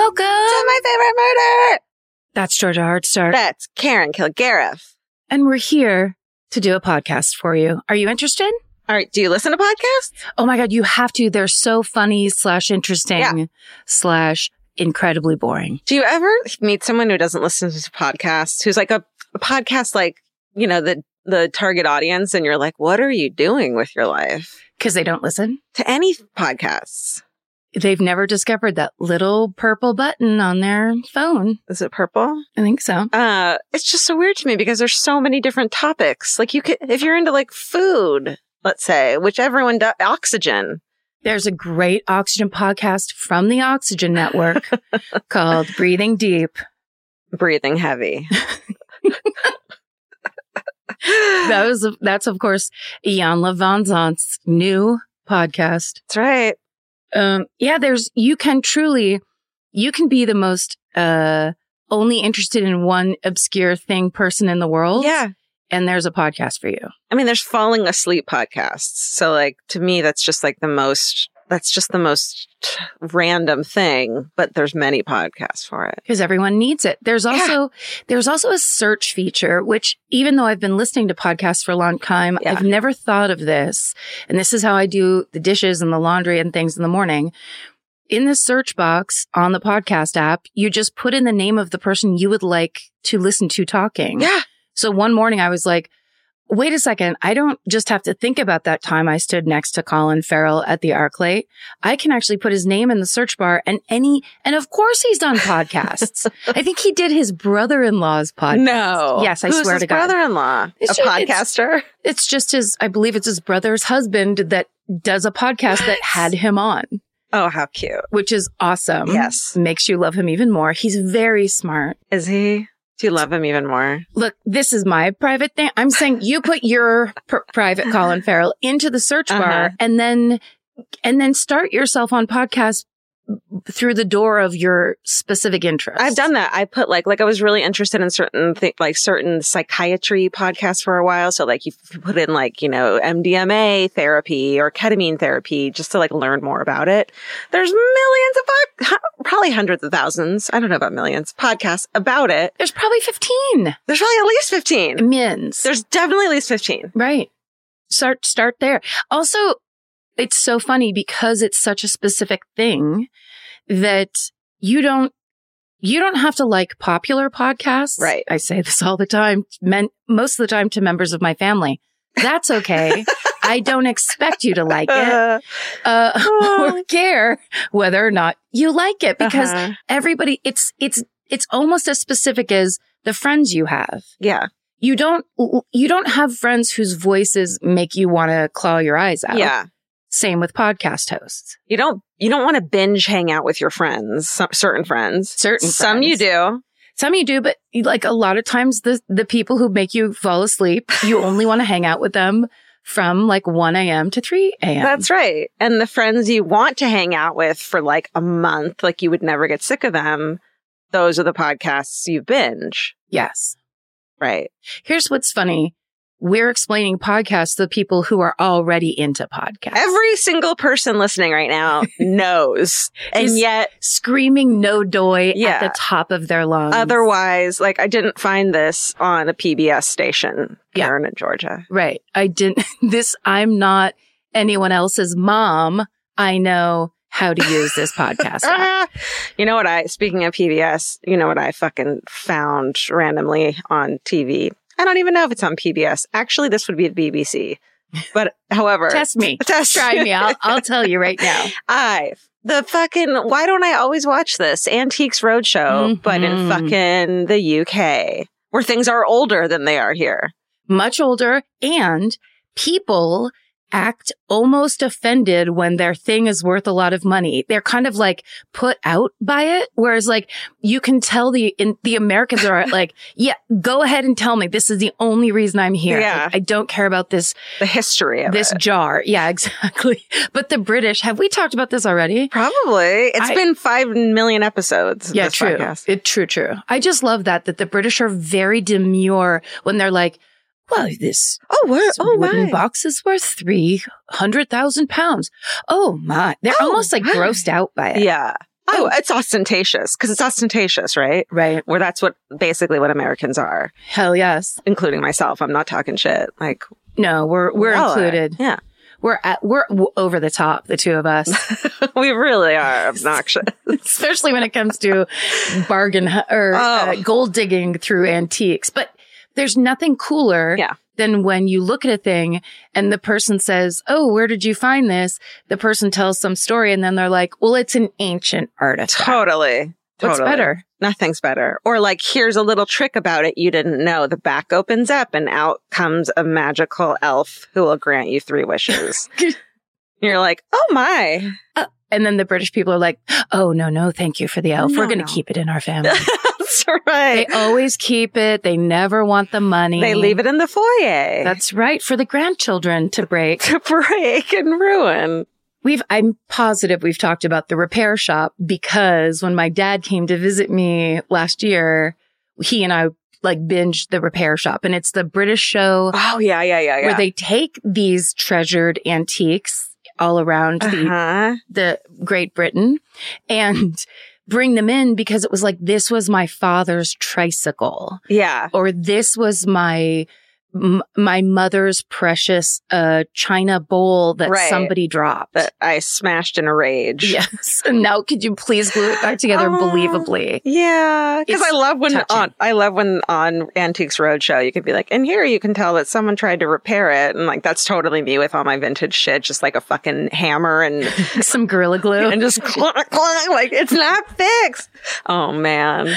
Welcome to My Favorite Murder. That's Georgia Hardstark. That's Karen Kilgariff. And we're here to do a podcast for you. Are you interested? All right. Do you listen to podcasts? Oh my God, you have to. They're so funny / interesting / incredibly boring. Do you ever meet someone who doesn't listen to podcasts, who's like a podcast, like, you know, the target audience, and you're like, what are you doing with your life? Because they don't listen to any podcasts. They've never discovered that little purple button on their phone. Is it purple? I think so. It's just so weird to me because there's so many different topics. Like you could, if you're into like food, let's say, which everyone does, oxygen. There's a great oxygen podcast from the Oxygen Network called Breathing Deep. Breathing Heavy. That's of course Iyanla Vanzant's new podcast. That's right. You can be the most, only interested in one obscure thing person in the world. Yeah. And there's a podcast for you. I mean, there's falling asleep podcasts. So like, to me, that's just the most random thing, but there's many podcasts for it. Because everyone needs it. There's also a search feature, which even though I've been listening to podcasts for a long time, I've never thought of this. And this is how I do the dishes and the laundry and things in the morning. In the search box on the podcast app, you just put in the name of the person you would like to listen to talking. Yeah. So one morning I was like, wait a second. I don't just have to think about that time I stood next to Colin Farrell at the ArcLight. I can actually put his name in the search bar and of course he's done podcasts. I think he did his brother-in-law's podcast. No. Yes, I swear to God. Who's his brother-in-law? Podcaster? It's just I believe it's his brother's husband that does a podcast that had him on. Oh, how cute. Which is awesome. Yes. Makes you love him even more. He's very smart. Is he? Do you love him even more? Look, this is my private thing. I'm saying you put your private Colin Farrell into the search bar and then start yourself on podcasts through the door of your specific interest. I've done that. I put like I was really interested in certain psychiatry podcasts for a while. So like you put in like, you know, MDMA therapy or ketamine therapy just to like learn more about it. There's millions of probably hundreds of thousands. I don't know about millions podcasts about it. There's probably 15. There's probably at least 15. Mins. There's definitely at least 15. Right. Start there. Also, it's so funny because it's such a specific thing that you don't have to like popular podcasts. Right. I say this all the time, most of the time to members of my family. That's okay. I don't expect you to like it or care whether or not you like it because everybody, it's almost as specific as the friends you have. Yeah. You don't have friends whose voices make you want to claw your eyes out. Yeah. Same with podcast hosts. You don't want to binge hang out with your friends, certain friends. Some you do. Some you do, but like a lot of times the people who make you fall asleep, you only want to hang out with them from like 1 a.m. to 3 a.m. That's right. And the friends you want to hang out with for like a month, like you would never get sick of them, those are the podcasts you binge. Yes. Right. Here's what's funny. We're explaining podcasts to people who are already into podcasts. Every single person listening right now knows. And yet screaming no doy at the top of their lungs. Otherwise, like I didn't find this on a PBS station here in Georgia. Right. I'm not anyone else's mom. I know how to use this podcast app. Speaking of PBS, you know what I fucking found randomly on TV? I don't even know if it's on PBS. Actually, this would be the BBC. But however. Test me. Try me. I'll tell you right now. why don't I always watch this? Antiques Roadshow, but in fucking the UK, where things are older than they are here. Much older, and people act almost offended when their thing is worth a lot of money. They're kind of like put out by it. Whereas like you can tell the Americans are like, yeah, go ahead and tell me this is the only reason I'm here. Yeah. Like, I don't care about the history of this jar. Yeah, exactly. But the British, have we talked about this already? Probably. It's been 5 million episodes. Yeah, true. True. I just love that the British are very demure when they're like, well, this wooden box is worth 300,000 pounds. Oh my. They're almost like grossed out by it. Yeah. Oh, it's ostentatious because it's ostentatious, right? Right. Where that's basically what Americans are. Hell yes. Including myself. I'm not talking shit. Like, no, we're included. Yeah. We're over the top, the two of us. We really are obnoxious. Especially when it comes to bargain or gold digging through antiques. But there's nothing cooler than when you look at a thing and the person says, oh, where did you find this? The person tells some story and then they're like, well, it's an ancient artifact. Totally. What's better? Nothing's better. Or like, here's a little trick about it you didn't know. The back opens up and out comes a magical elf who will grant you 3 wishes. You're like, oh my. And then the British people are like, oh, no, thank you for the elf. We're going to keep it in our family. That's right. They always keep it. They never want the money. They leave it in the foyer. That's right. For the grandchildren to break. To break and ruin. I'm positive we've talked about the repair shop because when my dad came to visit me last year, he and I binged the repair shop, and it's the British show. Oh, yeah. Where they take these treasured antiques all around the Great Britain and bring them in because it was like, this was my father's tricycle. Yeah. Or this was my mother's precious china bowl that somebody dropped. That I smashed in a rage. Yes. And now could you please glue it back together believably? Yeah. Because I love when on Antiques Roadshow you could be like, and here you can tell that someone tried to repair it. And like, that's totally me with all my vintage shit. Just like a fucking hammer and some Gorilla Glue. And just clunk, clunk, like it's not fixed. Oh man.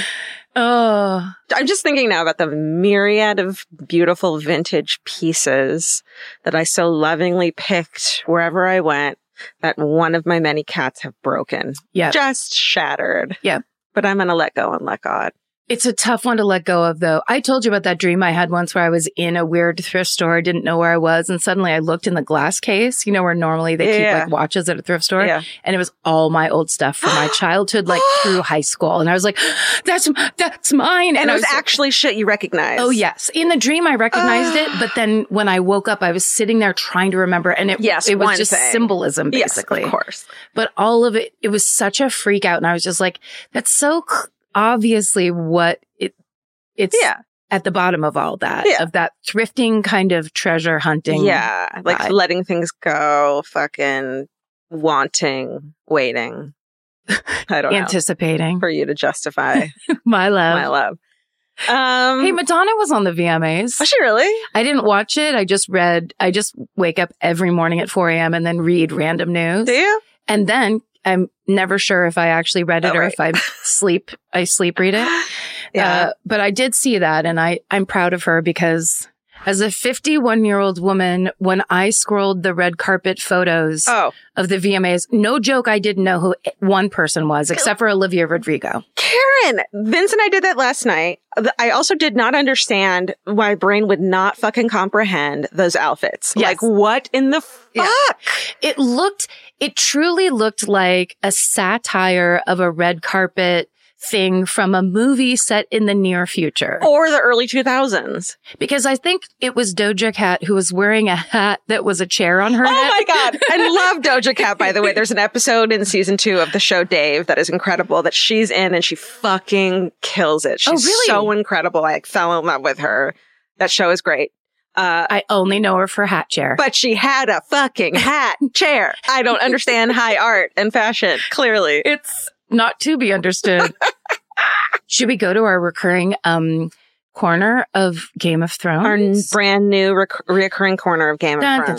Oh, I'm just thinking now about the myriad of beautiful vintage pieces that I so lovingly picked wherever I went that one of my many cats have broken. Yeah. Just shattered. Yeah. But I'm going to let go and let God. It's a tough one to let go of, though. I told you about that dream I had once where I was in a weird thrift store, didn't know where I was, and suddenly I looked in the glass case, where normally they keep like watches at a thrift store, and it was all my old stuff from my childhood, like through high school, and I was like, "That's mine," and it was actually shit you recognized. Oh yes, in the dream I recognized it, but then when I woke up, I was sitting there trying to remember, and it was just symbolism, basically. Yes, of course. But all of it, it was such a freak out, and I was just like, "That's so." Obviously what it's at the bottom of all that, of that thrifting kind of treasure hunting. Yeah. Like vibe. Letting things go, fucking wanting, waiting. I don't know. Anticipating. For you to justify. My love. My love. Hey, Madonna was on the VMAs. Was she really? I didn't watch it. I just wake up every morning at 4 a.m. and then read random news. Do you? And then I'm never sure if I actually read it or if I sleep read it. Yeah. But I did see that, and I'm proud of her because as a 51-year-old woman, when I scrolled the red carpet photos of the VMAs, no joke, I didn't know who one person was except for Olivia Rodrigo. Karen, Vince and I did that last night. I also did not understand why my brain would not fucking comprehend those outfits. Yes. Like, what in the fuck? Yeah. It truly looked like a satire of a red carpet thing from a movie set in the near future. Or the early 2000s. Because I think it was Doja Cat who was wearing a hat that was a chair on her head. Oh my God. I love Doja Cat, by the way. There's an episode in season 2 of the show Dave that is incredible that she's in and she fucking kills it. She's really? So incredible. I fell in love with her. That show is great. I only know her for hat chair. But she had a fucking hat chair. I don't understand high art and fashion, clearly. It's not to be understood. Should we go to our recurring corner of Game of Thrones? Our brand new reoccurring corner of Game of Thrones.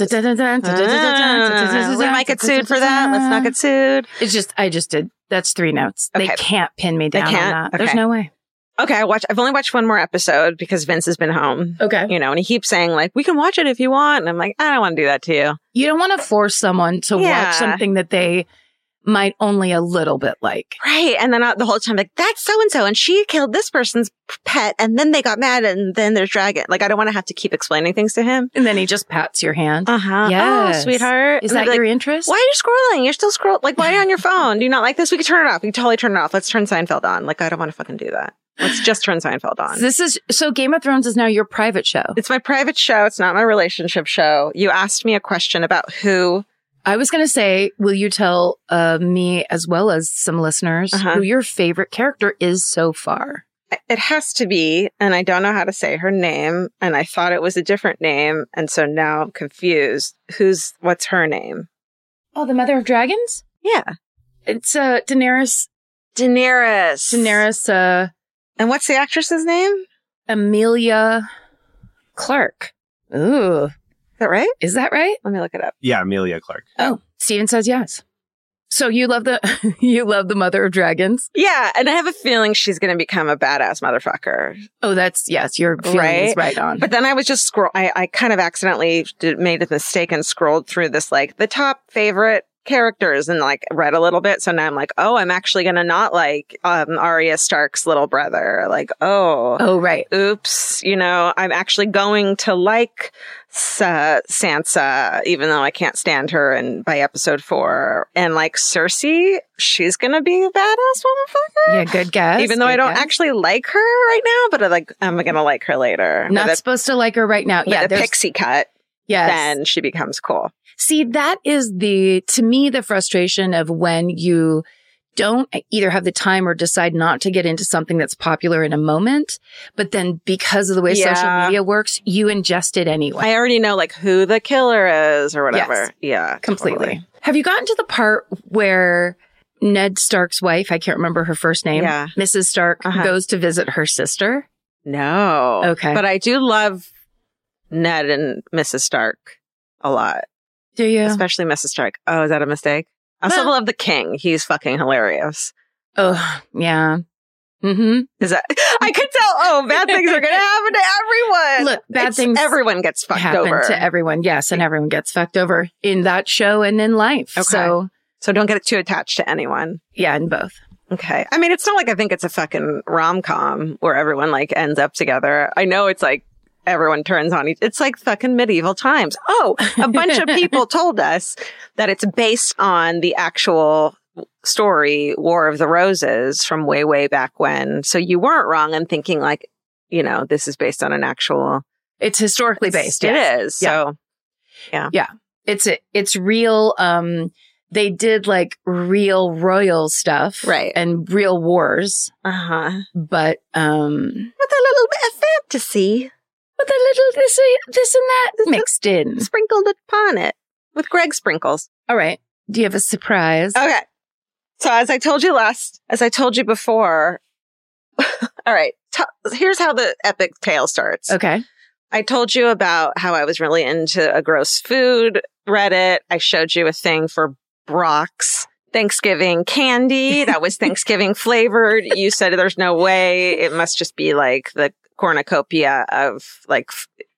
We might get sued for that. Let's not get sued. I just did. That's 3 notes. Okay. They can't pin me down on that. Okay. There's no way. Okay, I've only watched one more episode because Vince has been home. Okay. And he keeps saying like, we can watch it if you want. And I'm like, I don't want to do that to you. You don't want to force someone to watch something that they might only a little bit like. Right. And then the whole time, like, that's so-and-so and she killed this person's pet and then they got mad and then there's dragon. Like, I don't want to have to keep explaining things to him. And then he just pats your hand. Uh-huh. Yes. Oh, sweetheart. Is that your interest? Why are you scrolling? You're still scrolling. Like, why are you on your phone? Do you not like this? We can turn it off. We can totally turn it off. Let's turn Seinfeld on. Like, I don't want to fucking do that. Let's just turn Seinfeld on. So Game of Thrones is now your private show. It's my private show. It's not my relationship show. You asked me a question about who I was going to say, will you tell me as well as some listeners who your favorite character is so far? It has to be, and I don't know how to say her name, and I thought it was a different name, and so now I'm confused. What's her name? Oh, the Mother of Dragons? Yeah. It's Daenerys. Daenerys. And what's the actress's name? Emilia Clarke. Ooh. Is that right? Is that right? Let me look it up. Yeah, Emilia Clarke. Oh, Steven says yes. So you love the Mother of Dragons? Yeah, and I have a feeling she's going to become a badass motherfucker. Oh, yes, your feeling is right on. But then I was just I kind of accidentally made a mistake and scrolled through this, like, the top favorite characters and, like, read a little bit. So now I'm like, oh, I'm actually going to not like Arya Stark's little brother. Like, oh, right. Oops. I'm actually going to like Sansa, even though I can't stand her. And by episode 4, and like Cersei, she's going to be a badass motherfucker. Yeah, good guess. Even though I don't actually like her right now, but I'm going to like her later. Not supposed to like her right now. Yeah, the pixie cut. Yes. Then she becomes cool. See, that is to me, the frustration of when you don't either have the time or decide not to get into something that's popular in a moment, but then because of the way social media works, you ingest it anyway. I already know like who the killer is or whatever. Yes, yeah, completely. Totally. Have you gotten to the part where Ned Stark's wife, I can't remember her first name, Mrs. Stark, goes to visit her sister? No. Okay. But I do love Ned and Mrs. Stark a lot. Do you? Especially Mrs. Stark. Oh, is that a mistake? I also love the king. He's fucking hilarious. Oh, yeah. Mm-hmm. Is that? I could tell. Oh, bad things are going to happen to everyone. Look, bad things. Everyone gets fucked over. To everyone, yes, and everyone gets fucked over in that show and in life. Okay. So don't get too attached to anyone. Yeah, in both. Okay. I mean, it's not like I think it's a fucking rom-com where everyone like ends up together. I know it's like everyone turns on it's like fucking medieval times. Oh, a bunch of people told us that it's based on the actual story, War of the Roses, from way, way back when. So you weren't wrong in thinking like, this is based on an actual. It's historically based. It is. Yeah. So, yeah. Yeah. It's real. They did like real royal stuff. Right. And real wars. But, with a little bit of fantasy. With a little this and that mixed in. Sprinkled upon it with Greg sprinkles. All right. Do you have a surprise? Okay. So as I told you before, all right, here's how the epic tale starts. Okay. I told you about how I was really into a gross food Reddit. I showed you a thing for Brock's Thanksgiving candy that was Thanksgiving flavored. You said there's no way. It must just be like the cornucopia of like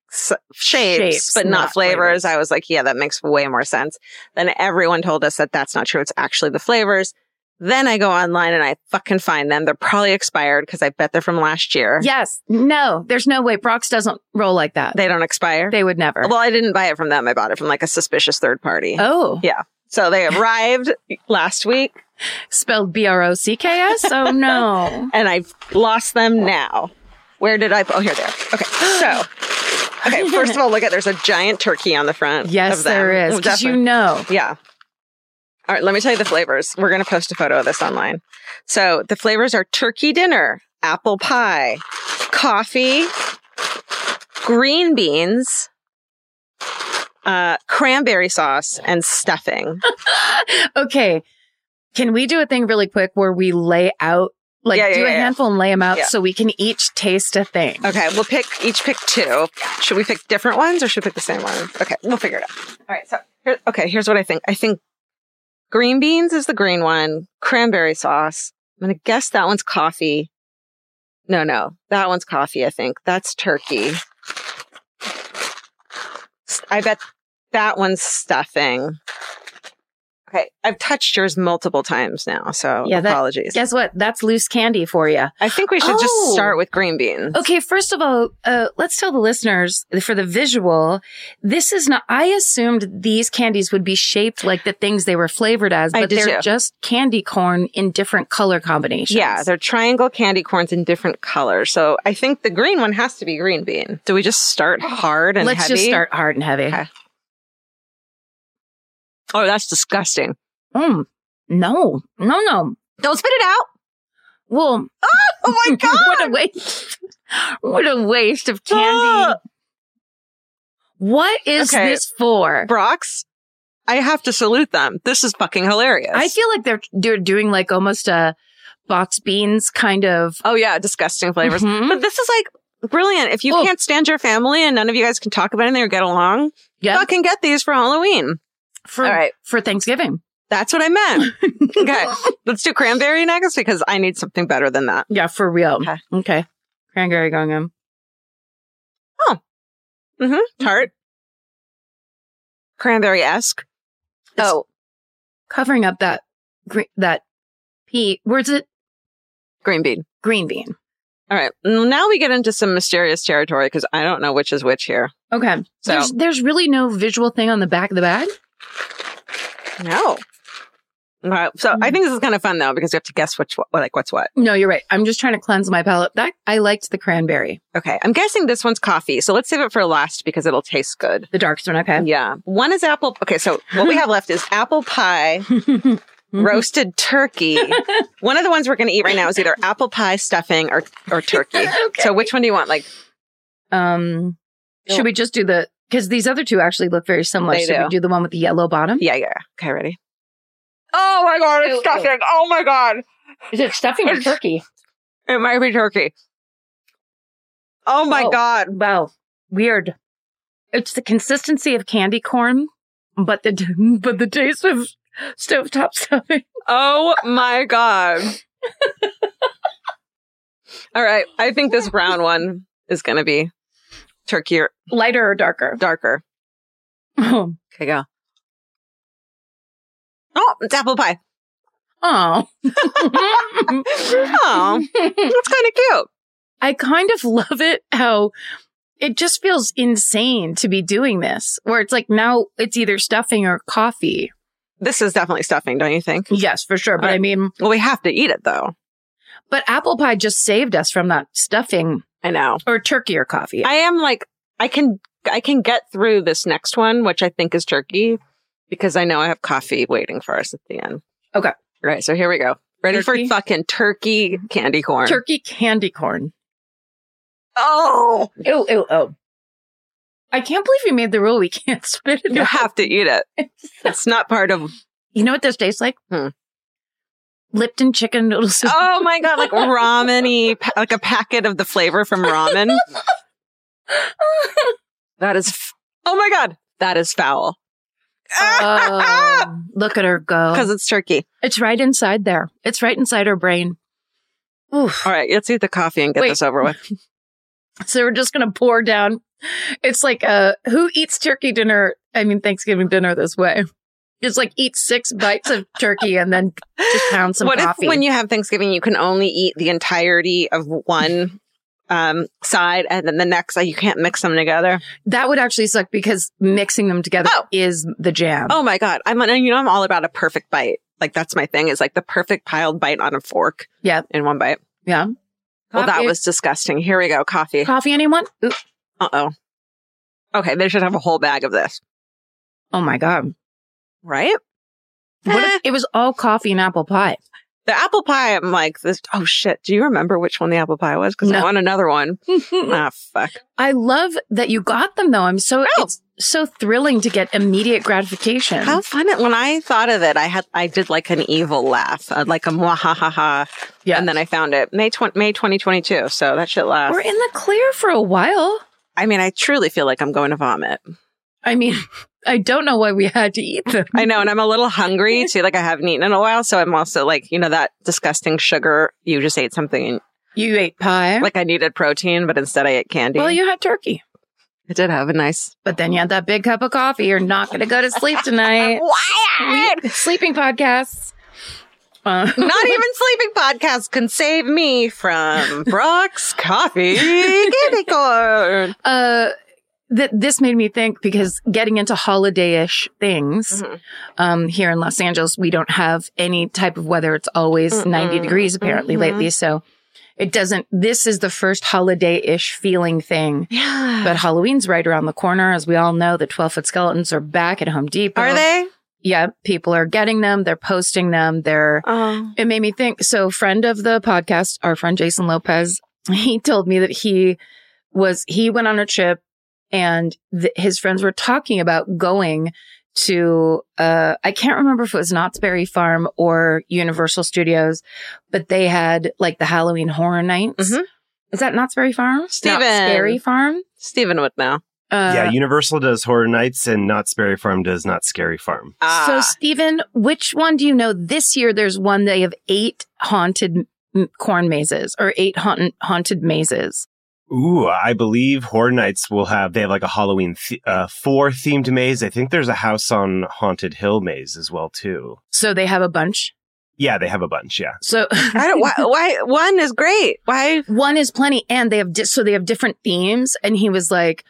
shapes, but not flavors. I was like, yeah, that makes way more sense. Then everyone told us that that's not true. It's actually the flavors. Then I go online and I fucking find them. They're probably expired because I bet they're from last year. Yes. No, there's no way. Brock's doesn't roll like that. They don't expire? They would never. Well, I didn't buy it from them. I bought it from like a suspicious third party. Oh. Yeah. So they arrived last week. Spelled BROCKS? Oh, no. And I've lost them now. Where did I? Oh, here they are. Okay. So, first of all, there's a giant turkey on the front. Yes, of them. there is. Because you know. Yeah. All right. Let me tell you the flavors. We're going to post a photo of this online. So the flavors are turkey dinner, apple pie, coffee, green beans, cranberry sauce, and stuffing. Okay. Can we do a thing really quick where we lay out, do a handful and lay them out so we can each taste a thing? Okay. We'll each pick two. Should we pick different ones or should we pick the same one? Okay. We'll figure it out. All right. So, here's what I think. I think green beans is the green one. Cranberry sauce. I'm going to guess that one's coffee. No. That one's coffee, I think. That's turkey. I bet that one's stuffing. Okay. I've touched yours multiple times now, so apologies. Guess what? That's loose candy for you. I think we should just start with green beans. Okay. First of all, let's tell the listeners for the visual, this is not, I assumed these candies would be shaped like the things they were flavored as, but they're just candy corn in different color combinations. Yeah. They're triangle candy corns in different colors. So I think the green one has to be green bean. Do we just start hard and heavy? Let's just start hard and heavy. Okay. Oh, that's disgusting. No. Don't spit it out. Well, oh my God. What a waste. What a waste of candy. What is this for? Brock's, I have to salute them. This is fucking hilarious. I feel like they're doing like almost a box beans kind of. Oh yeah, disgusting flavors. But this is like brilliant. If you can't stand your family and none of you guys can talk about anything or get along, fucking get these for Halloween. For Thanksgiving. That's what I meant. Okay. Let's do cranberry next because I need something better than that. Yeah, for real. Okay. Cranberry going in. Oh. Tart. Cranberry-esque. Oh. Covering up that pea. Where's it? Green bean. Green bean. All right. Now we get into some mysterious territory because I don't know which is which here. Okay. So there's really no visual thing on the back of the bag? No. Okay. So I think this is kind of fun though because we have to guess what's what. No, you're right. I'm just trying to cleanse my palate. I liked the cranberry. Okay. I'm guessing this one's coffee. So let's save it for last because it'll taste good. The darkest one. Okay. Yeah. One is apple. Okay. So what we have left is apple pie, roasted turkey. One of the ones we're going to eat right now is either apple pie, stuffing, or turkey. Okay. So which one do you want? Like, should we just do because these other two actually look very similar. Should we do the one with the yellow bottom? Yeah. Okay. Ready? Oh my God, it's stuffing. Oh my God. Is it stuffing or turkey? It might be turkey. Oh my God. Wow. Weird. It's the consistency of candy corn, but the taste of stovetop stuffing. Oh my God. All right. I think this brown one is going to be turkey or lighter or darker? Darker. Oh. Okay, go. Oh, it's apple pie. Oh. Oh, that's kind of cute. I kind of love it how it just feels insane to be doing this, where it's like now it's either stuffing or coffee. This is definitely stuffing, don't you think? Yes, for sure. But I mean... Well, we have to eat it, though. But apple pie just saved us from that stuffing. I know. Or turkey or coffee. I am like, I can get through this next one, which I think is turkey. Because I know I have coffee waiting for us at the end. Okay. All right. So here we go. Ready for fucking turkey candy corn. Turkey candy corn. Oh. Ew. I can't believe you made the rule we can't spit it out. You have to eat it. It's not part of... You know what this tastes like? Lipton chicken noodle soup. Oh my God. Like ramen-y. Like a packet of the flavor from ramen. That is... Oh my God. That is foul. Oh, look at her go. Because it's turkey. It's right inside there. It's right inside her brain. Oof. All right, let's eat the coffee and get this over with. So we're just going to pour down. It's like, who eats Thanksgiving dinner this way? Just like eat 6 bites of turkey and then just pound some coffee. What if when you have Thanksgiving, you can only eat the entirety of one side and then the next, you can't mix them together? That would actually suck because mixing them together is the jam. Oh my God. I'm all about a perfect bite. Like that's my thing is like the perfect piled bite on a fork. Yeah. In one bite. Yeah. Well, that was disgusting. Here we go. Coffee. Coffee, anyone? Ooh. Uh-oh. Okay. They should have a whole bag of this. Oh my God. Right? What if it was all coffee and apple pie? The apple pie, I'm like, this. Oh shit! Do you remember which one the apple pie was? Because I want another one. Fuck! I love that you got them though. It's so thrilling to get immediate gratification. How fun! When I thought of it, I did like an evil laugh, like a mwahaha. Yeah, and then I found it May 2022. So that shit lasts. We're in the clear for a while. I mean, I truly feel like I'm going to vomit. I mean, I don't know why we had to eat them. I know. And I'm a little hungry too. Like I haven't eaten in a while. So I'm also like, that disgusting sugar. You just ate something. You ate pie. Like I needed protein, but instead I ate candy. Well, you had turkey. I did have a nice. But then you had that big cup of coffee. You're not going to go to sleep tonight. Sleeping podcasts. Not even sleeping podcasts can save me from Brock's coffee candy corn. This made me think because getting into holiday-ish things, here in Los Angeles, we don't have any type of weather. It's always 90 degrees apparently lately. So this is the first holiday-ish feeling thing. Yeah. But Halloween's right around the corner. As we all know, the 12-foot skeletons are back at Home Depot. Are they? Yeah, people are getting them. They're posting them. It made me think. So friend of the podcast, our friend Jason Lopez, he told me that he went on a trip and his friends were talking about going to, I can't remember if it was Knott's Berry Farm or Universal Studios, but they had like the Halloween Horror Nights. Mm-hmm. Is that Knott's Berry Farm? Knott's Berry Farm? Steven would know. Yeah, Universal does Horror Nights and Knott's Berry Farm does Knott's Scary Farm. So, Steven, which one do you know? This year, there's one, they have 8 haunted corn mazes or 8 haunted mazes. Ooh, I believe Horror Nights they have like a Halloween 4 themed maze. I think there's a House on Haunted Hill maze as well, too. So they have a bunch? Yeah, they have a bunch, yeah. So why one is great. Why? One is plenty. And they have, they have different themes. And he was like,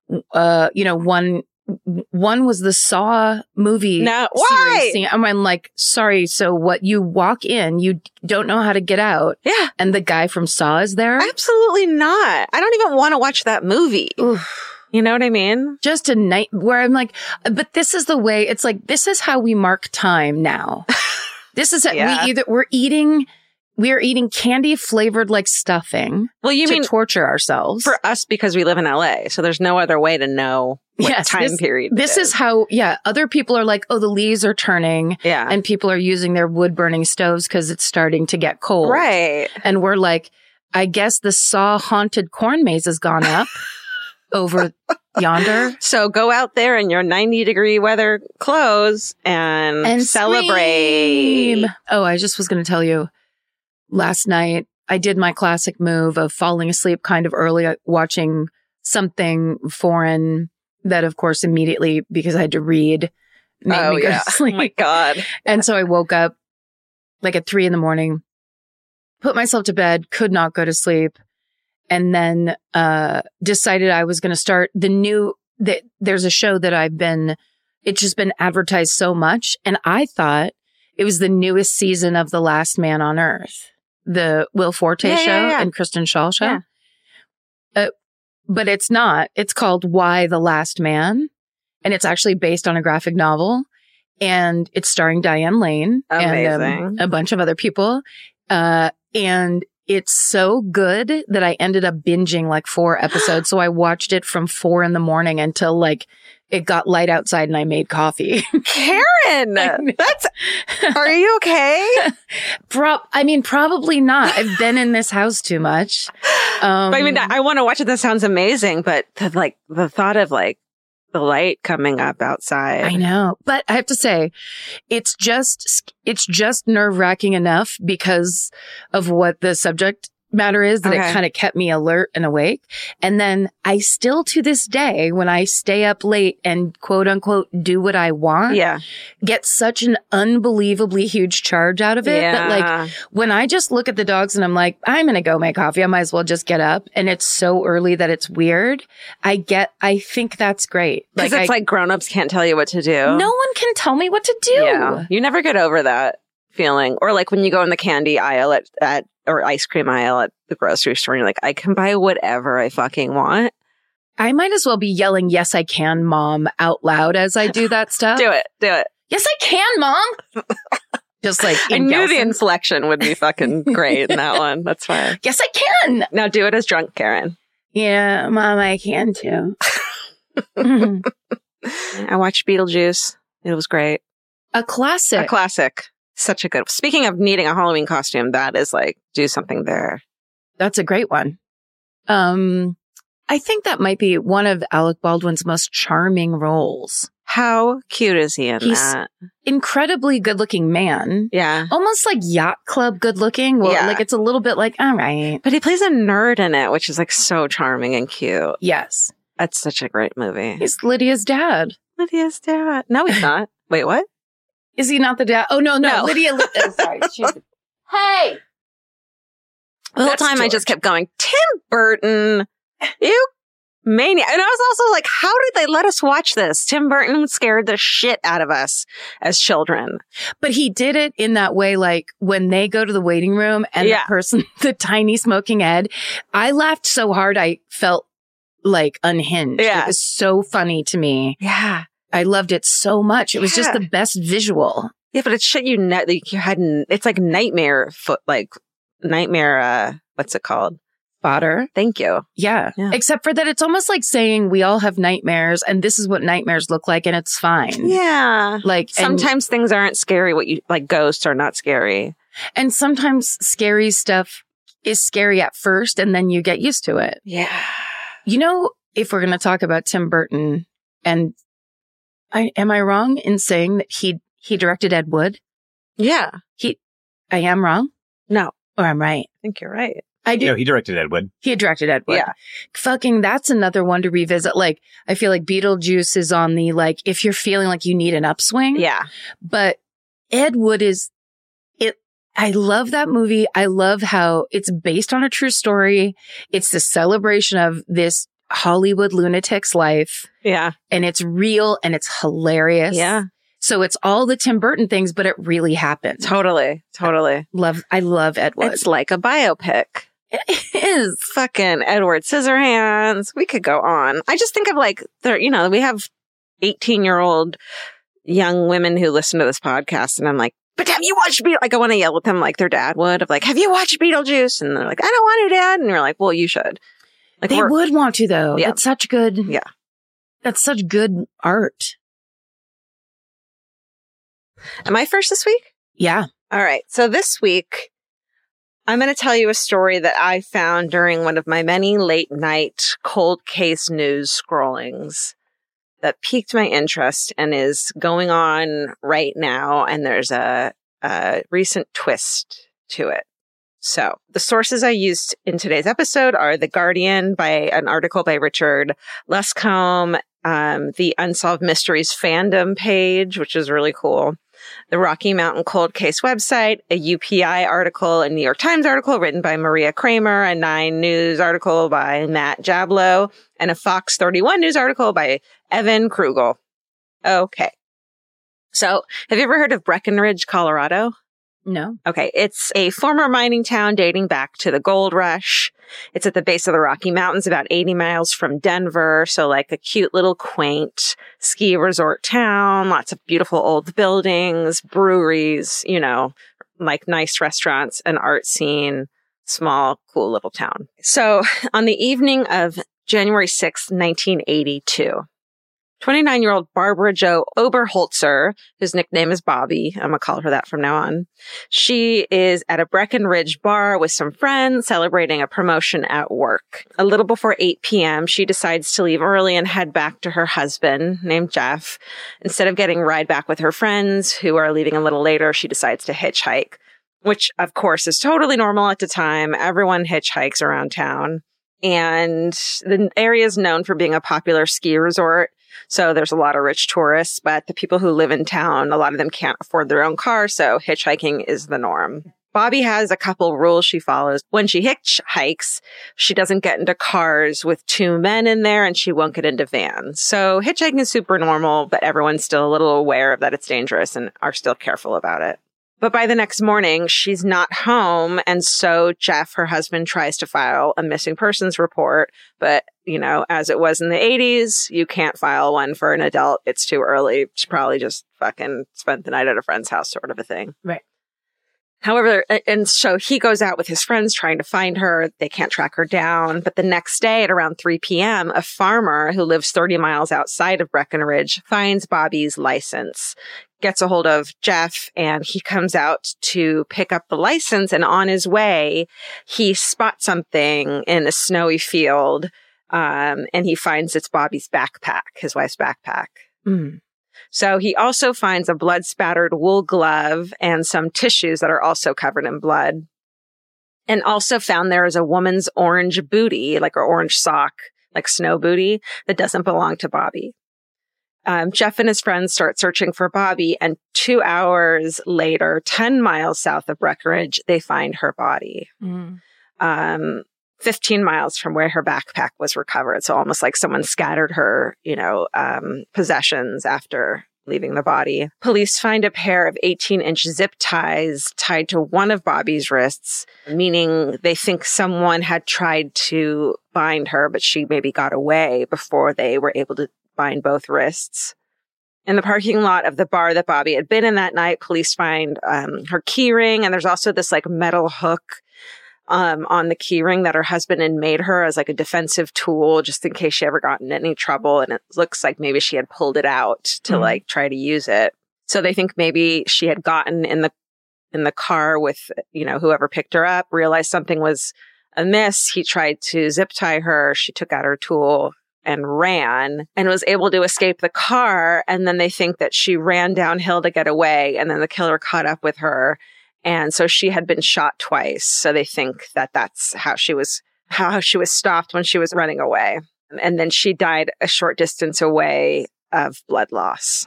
one was the Saw movie. No, why? Series. I'm like, sorry. So what, you walk in, you don't know how to get out. Yeah. And the guy from Saw is there? Absolutely not. I don't even want to watch that movie. Oof. You know what I mean? Just a night where I'm like, but this is the way, it's like, this is how we mark time now. This is we're eating candy flavored like stuffing. Well, you mean torture ourselves for us because we live in LA, so there's no other way to know what time period. This is how. Yeah, other people are like, oh, the leaves are turning. Yeah, and people are using their wood burning stoves because it's starting to get cold. Right, and we're like, I guess the Saw haunted corn maze has gone up over yonder. So go out there in your 90-degree weather clothes and celebrate. Scream. Oh, I just was going to tell you. Last night, I did my classic move of falling asleep kind of early, watching something foreign that, of course, immediately, because I had to read, made me go to sleep. Oh, my God. And so I woke up like at 3 a.m, put myself to bed, could not go to sleep, and then decided I was going to start there's a show that it's just been advertised so much, and I thought it was the newest season of The Last Man on Earth. The Will Forte show and Kristen Schaal show. Yeah. But it's not. It's called Why the Last Man. And it's actually based on a graphic novel. And it's starring Diane Lane. Amazing. And a bunch of other people. And it's so good that I ended up binging like 4 episodes. So I watched it from 4 a.m. until like it got light outside and I made coffee. Karen, are you okay? Probably not. I've been in this house too much. I want to watch it. That sounds amazing. But the thought of like the light coming up outside. I know. But I have to say, it's just nerve-wracking enough because of what the subject matter is that it kind of kept me alert and awake. And then I still to this day, when I stay up late and quote unquote do what I want, get such an unbelievably huge charge out of it that like when I just look at the dogs and I'm like, I'm going to go make coffee, I might as well just get up. And it's so early that it's weird. I think that's great. Because it's like grown-ups can't tell you what to do. No one can tell me what to do. Yeah. You never get over that feeling. Or like when you go in the candy aisle or ice cream aisle at the grocery store, and you're like, I can buy whatever I fucking want. I might as well be yelling, yes, I can, Mom, out loud as I do that stuff. Do it. Yes, I can, Mom. Just like I knew the inflection would be fucking great in that one. That's fine. Yes, I can. Now do it as drunk Karen. Yeah, Mom, I can too. I watched Beetlejuice. It was great. A classic. Such a good. Speaking of needing a Halloween costume, that is like, do something there. That's a great one. I think that might be one of Alec Baldwin's most charming roles. How cute is he in that? Incredibly good-looking man. Yeah. Almost like Yacht Club good-looking. Well, like it's a little bit like, all right. But he plays a nerd in it, which is like so charming and cute. Yes. That's such a great movie. He's Lydia's dad. Lydia's dad. No, he's not. Wait, what? Is he not the dad? Oh, no. Lydia. Sorry. Hey! The whole time George. I just kept going, Tim Burton, you maniac. And I was also like, how did they let us watch this? Tim Burton scared the shit out of us as children. But he did it in that way, like when they go to the waiting room and the person, the tiny smoking head, I laughed so hard I felt like unhinged. Yeah. It was so funny to me. Yeah. I loved it so much. It was just the best visual. Yeah, but it's shit it's like nightmare what's it called? Fodder. Thank you. Yeah. Except for that it's almost like saying we all have nightmares and this is what nightmares look like and it's fine. Yeah. Like sometimes things aren't scary, like ghosts are not scary. And sometimes scary stuff is scary at first and then you get used to it. Yeah. You know, if we're going to talk about Tim Burton, and am I wrong in saying that he directed Ed Wood? Yeah. I am wrong? No. Or I'm right? I think you're right. I do. No, he directed Ed Wood. He directed Ed Wood. Yeah. Fucking, that's another one to revisit. Like, I feel like Beetlejuice is on the, like, if you're feeling like you need an upswing. Yeah. But Ed Wood I love that movie. I love how it's based on a true story. It's the celebration of this Hollywood lunatic's life. Yeah. And it's real and it's hilarious. Yeah. So it's all the Tim Burton things, but it really happened. Totally. I love Ed Wood. It's like a biopic. It is. Fucking Edward Scissorhands. We could go on. I just think of like, we have 18-year-old young women who listen to this podcast and I'm like, but have you watched Beetlejuice? Like I want to yell at them like their dad would of like, have you watched Beetlejuice? And they're like, I don't want to, Dad. And you're like, well, you should. Like they would want to though. Yeah. That's such good. Yeah. That's such good art. Am I first this week? Yeah. All right. So this week, I'm going to tell you a story that I found during one of my many late night cold case news scrollings that piqued my interest and is going on right now. And there's a recent twist to it. So the sources I used in today's episode are The Guardian by an article by Richard Luscombe, the Unsolved Mysteries fandom page, which is really cool. The Rocky Mountain Cold Case website, a UPI article, a New York Times article written by Maria Kramer, a 9 News article by Matt Jablow, and a Fox 31 News article by Evan Krugel. Okay. So, have you ever heard of Breckenridge, Colorado? No. Okay. It's a former mining town dating back to the gold rush. It's at the base of the Rocky Mountains, about 80 miles from Denver. So like a cute little quaint ski resort town, lots of beautiful old buildings, breweries, like nice restaurants, an art scene, small, cool little town. So on the evening of January 6th, 1982, 29-year-old Barbara Jo Oberholzer, whose nickname is Bobby, I'm going to call her that from now on. She is at a Breckenridge bar with some friends celebrating a promotion at work. A little before 8 p.m., she decides to leave early and head back to her husband, named Jeff. Instead of getting a ride back with her friends, who are leaving a little later, she decides to hitchhike, which, of course, is totally normal at the time. Everyone hitchhikes around town. And the area is known for being a popular ski resort. So there's a lot of rich tourists, but the people who live in town, a lot of them can't afford their own car. So hitchhiking is the norm. Bobby has a couple rules she follows. When she hitchhikes, she doesn't get into cars with 2 men in there and she won't get into vans. So hitchhiking is super normal, but everyone's still a little aware of that it's dangerous and are still careful about it. But by the next morning, she's not home. And so Jeff, her husband, tries to file a missing persons report. But, as it was in the 80s, you can't file one for an adult. It's too early. She probably just fucking spent the night at a friend's house, sort of a thing. Right. However, and so he goes out with his friends trying to find her. They can't track her down. But the next day at around 3 p.m., a farmer who lives 30 miles outside of Breckenridge finds Bobby's license, gets a hold of Jeff, and he comes out to pick up the license. And on his way, he spots something in a snowy field, and he finds it's Bobby's backpack, his wife's backpack. Mm. So he also finds a blood-spattered wool glove and some tissues that are also covered in blood. And also found there is a woman's orange bootie, like an orange sock, like snow bootie, that doesn't belong to Bobby. Jeff and his friends start searching for Bobby, and 2 hours later, 10 miles south of Breckenridge, they find her body. 15 miles from where her backpack was recovered. So almost like someone scattered her, possessions after leaving the body. Police find a pair of 18-inch zip ties tied to one of Bobby's wrists, meaning they think someone had tried to bind her, but she maybe got away before they were able to bind both wrists. In the parking lot of the bar that Bobby had been in that night, police find her key ring. And there's also this like metal hook on the key ring that her husband had made her as like a defensive tool, just in case she ever got in any trouble. And it looks like maybe she had pulled it out to like try to use it. So they think maybe she had gotten in the car with, you know, whoever picked her up, realized something was amiss. He tried to zip tie her. She took out her tool and ran and was able to escape the car. And then they think that she ran downhill to get away. And then the killer caught up with her. And so she had been shot twice. So they think that that's how she was stopped when she was running away. And then she died a short distance away of blood loss.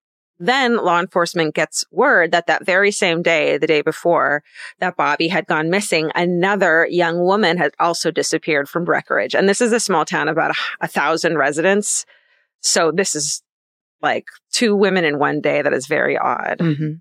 Then law enforcement gets word that very same day, the day before, that Bobby had gone missing, another young woman had also disappeared from Breckenridge. And this is a small town of about 1,000 residents. So this is like 2 women in one day. That is very odd.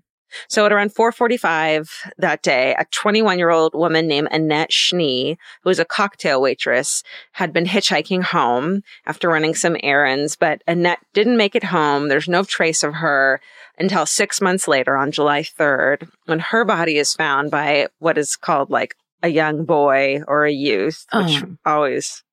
So at around 4:45 that day, a 21-year-old woman named Annette Schnee, who was a cocktail waitress, had been hitchhiking home after running some errands, but Annette didn't make it home. There's no trace of her until 6 months later on July 3rd, when her body is found by what is called like a young boy or a youth, which always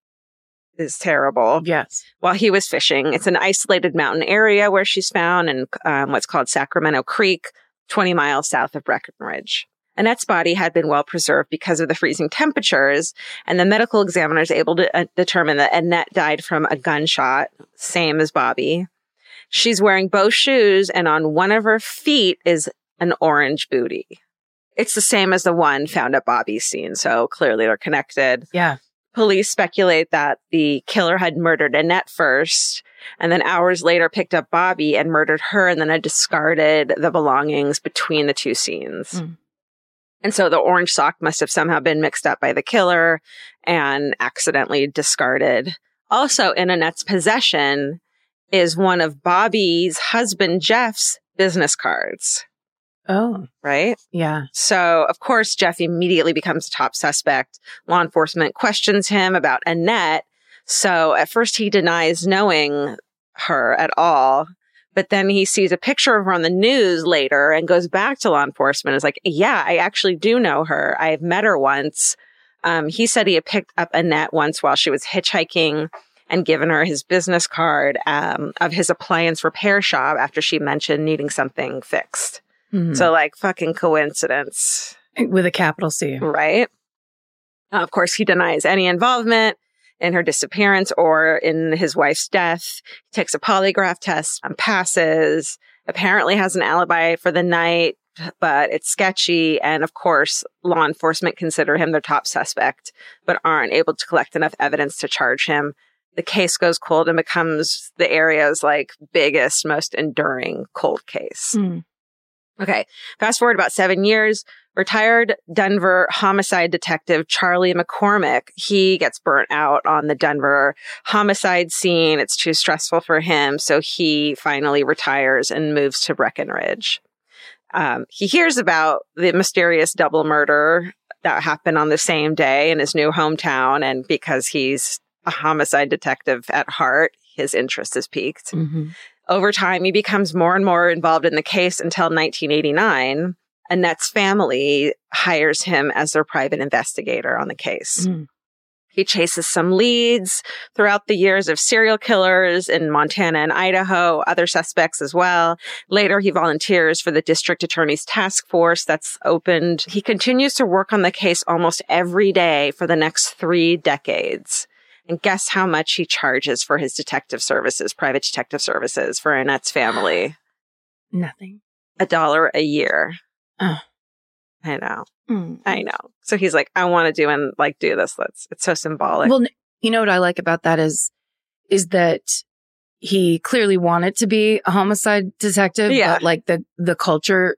is terrible. Yes. While he was fishing. It's an isolated mountain area where she's found in what's called Sacramento Creek, 20 miles south of Breckenridge. Annette's body had been well preserved because of the freezing temperatures, and the medical examiner is able to determine that Annette died from a gunshot, same as Bobby. She's wearing both shoes, and on one of her feet is an orange bootie. It's the same as the one found at Bobby's scene, so clearly they're connected. Yeah. Police speculate that the killer had murdered Annette first, and then hours later picked up Bobby and murdered her, and then had discarded the belongings between the 2 scenes. And so the orange sock must have somehow been mixed up by the killer and accidentally discarded. Also in Annette's possession is one of Bobby's husband, Jeff's, business cards. Oh. Right? Yeah. So, of course, Jeff immediately becomes the top suspect. Law enforcement questions him about Annette. So, at first, he denies knowing her at all. But then he sees a picture of her on the news later and goes back to law enforcement. Is like, yeah, I actually do know her. I've met her once. He said he had picked up Annette once while she was hitchhiking and given her his business card of his appliance repair shop after she mentioned needing something fixed. So like fucking coincidence. With a capital C. Right. Of course, he denies any involvement in her disappearance or in his wife's death. He takes a polygraph test and passes, apparently has an alibi for the night, but it's sketchy. And of course, law enforcement consider him their top suspect, but aren't able to collect enough evidence to charge him. The case goes cold and becomes the area's like biggest, most enduring cold case. Okay, fast forward about 7 years, retired Denver homicide detective Charlie McCormick, he gets burnt out on the Denver homicide scene. It's too stressful for him, so he finally retires and moves to Breckenridge. He hears about the mysterious double murder that happened on the same day in his new hometown, and because he's a homicide detective at heart, his interest is piqued. Over time, he becomes more and more involved in the case until 1989. Annette's family hires him as their private investigator on the case. He chases some leads throughout the years of serial killers in Montana and Idaho, other suspects as well. Later, he volunteers for the district attorney's task force that's opened. He continues to work on the case almost every day for the next 3 decades. And guess how much he charges for his detective services, private detective services for Annette's family? Nothing. $1 a year. Oh. I know. I know. So he's like, I want to do this. It's so symbolic. Well, you know what I like about that is that he clearly wanted to be a homicide detective, but like the culture,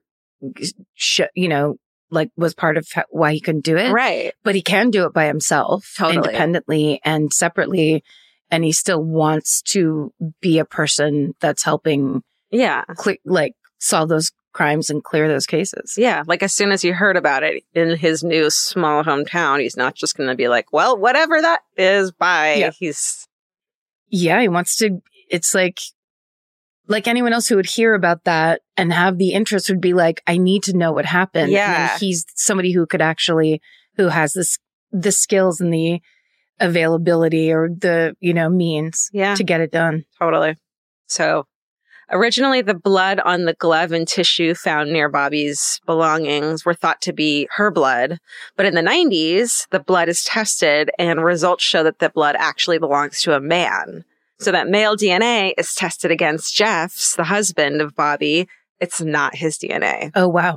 like was part of why he couldn't do it. Right. But he can do it by himself, independently and separately. And he still wants to be a person that's helping solve those crimes and clear those cases. Yeah. Like as soon as he heard about it in his new small hometown, he's not just going to be like, well, whatever that is, bye. Yeah. He wants to, it's like like anyone else who would hear about that and have the interest would be like, I need to know what happened. Yeah. And he's somebody who has the skills and the availability or the, means to get it done. Totally. So originally the blood on the glove and tissue found near Bobby's belongings were thought to be her blood. But in the 90s, the blood is tested and results show that the blood actually belongs to a man. So that male DNA is tested against Jeff's, the husband of Bobby. It's not his DNA. Oh, wow.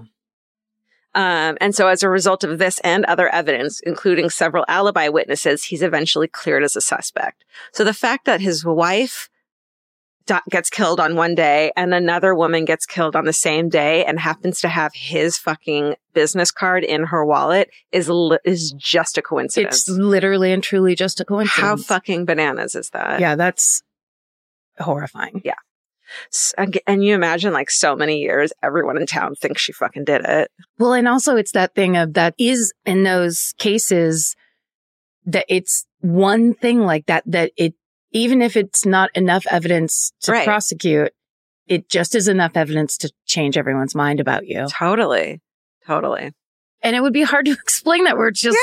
And so as a result of this and other evidence, including several alibi witnesses, he's eventually cleared as a suspect. So the fact that his wife gets killed on one day and another woman gets killed on the same day and happens to have his fucking business card in her wallet is just a coincidence. It's literally and truly just a coincidence. How fucking bananas is that? Yeah, that's horrifying. Yeah. And you imagine like so many years, everyone in town thinks she fucking did it. Well, and also it's that thing of that is in those cases that it's one thing like that it, even if it's not enough evidence to prosecute, it just is enough evidence to change everyone's mind about you. Totally. Totally. And it would be hard to explain that where it's just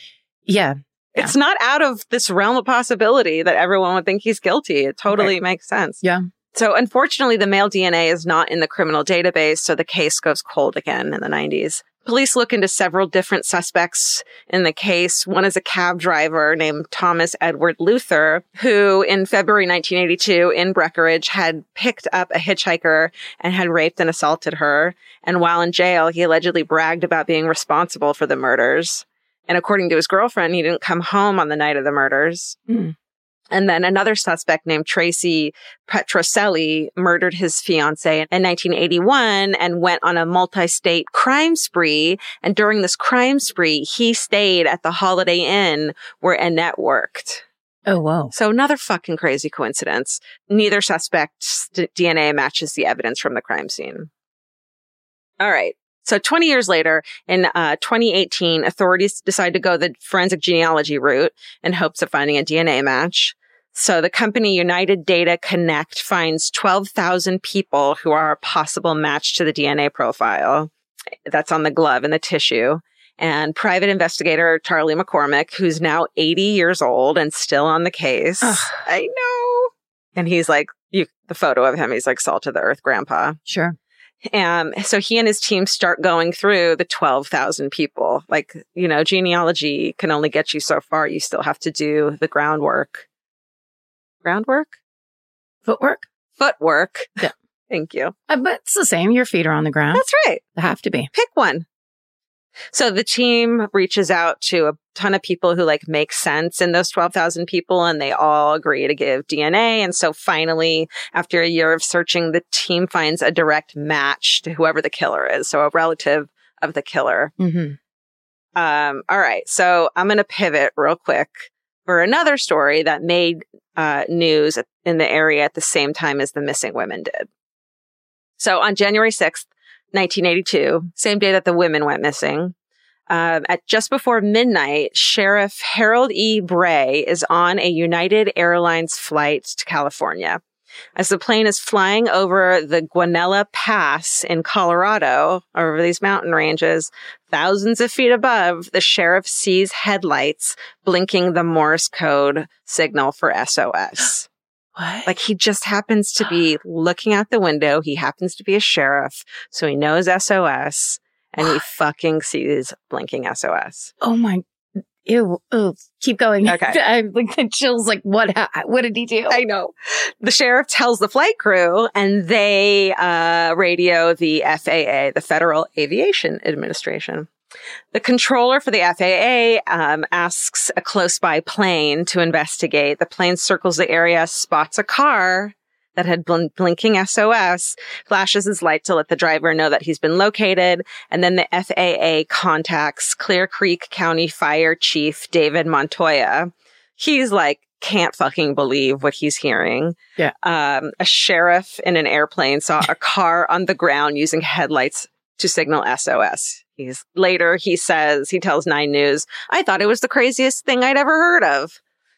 it's not out of this realm of possibility that everyone would think he's guilty. It totally makes sense. Yeah. So unfortunately, the male DNA is not in the criminal database, so the case goes cold again in the 90s. Police look into several different suspects in the case. One is a cab driver named Thomas Edward Luther, who in February 1982 in Breckenridge had picked up a hitchhiker and had raped and assaulted her. And while in jail, he allegedly bragged about being responsible for the murders. And according to his girlfriend, he didn't come home on the night of the murders. Mm. And then another suspect named Tracy Petroselli murdered his fiancée in 1981 and went on a multi-state crime spree. And during this crime spree, he stayed at the Holiday Inn where Annette worked. Oh, wow. So another fucking crazy coincidence. Neither suspect's DNA matches the evidence from the crime scene. All right. So 20 years later, in 2018, authorities decided to go the forensic genealogy route in hopes of finding a DNA match. So the company United Data Connect finds 12,000 people who are a possible match to the DNA profile. That's on the glove and the tissue. And private investigator Charlie McCormick, who's now 80 years old and still on the case. Ugh. I know. And he's like, the photo of him, he's like salt of the earth grandpa. Sure. So he and his team start going through the 12,000 people. Like, genealogy can only get you so far. You still have to do the groundwork. Groundwork? Footwork. Yeah. Thank you. But it's the same. Your feet are on the ground. That's right. They have to be. Pick one. So the team reaches out to a ton of people who make sense in those 12,000 people, and they all agree to give DNA. And so finally, after a year of searching, the team finds a direct match to whoever the killer is. So a relative of the killer. Mm-hmm. All right. So I'm going to pivot real quick for another story that made news in the area at the same time as the missing women did. So on January 6th, 1982, same day that the women went missing, at just before midnight, Sheriff Harold E. Bray is on a United Airlines flight to California. As the plane is flying over the Guanella Pass in Colorado, over these mountain ranges, thousands of feet above, the sheriff sees headlights blinking the Morse code signal for SOS. What? He just happens to be looking out the window. He happens to be a sheriff, so he knows SOS, and he fucking sees blinking SOS. Oh my, ew, keep going. Okay. I'm the chills, what did he do? I know. The sheriff tells the flight crew, and they radio the FAA, the Federal Aviation Administration. The controller for the FAA asks a close-by plane to investigate. The plane circles the area, spots a car that had blinking SOS, flashes his light to let the driver know that he's been located, and then the FAA contacts Clear Creek County Fire Chief David Montoya. He's can't fucking believe what he's hearing. Yeah. A sheriff in an airplane saw a car on the ground using headlights to signal SOS. He tells 9 News, I thought it was the craziest thing I'd ever heard of.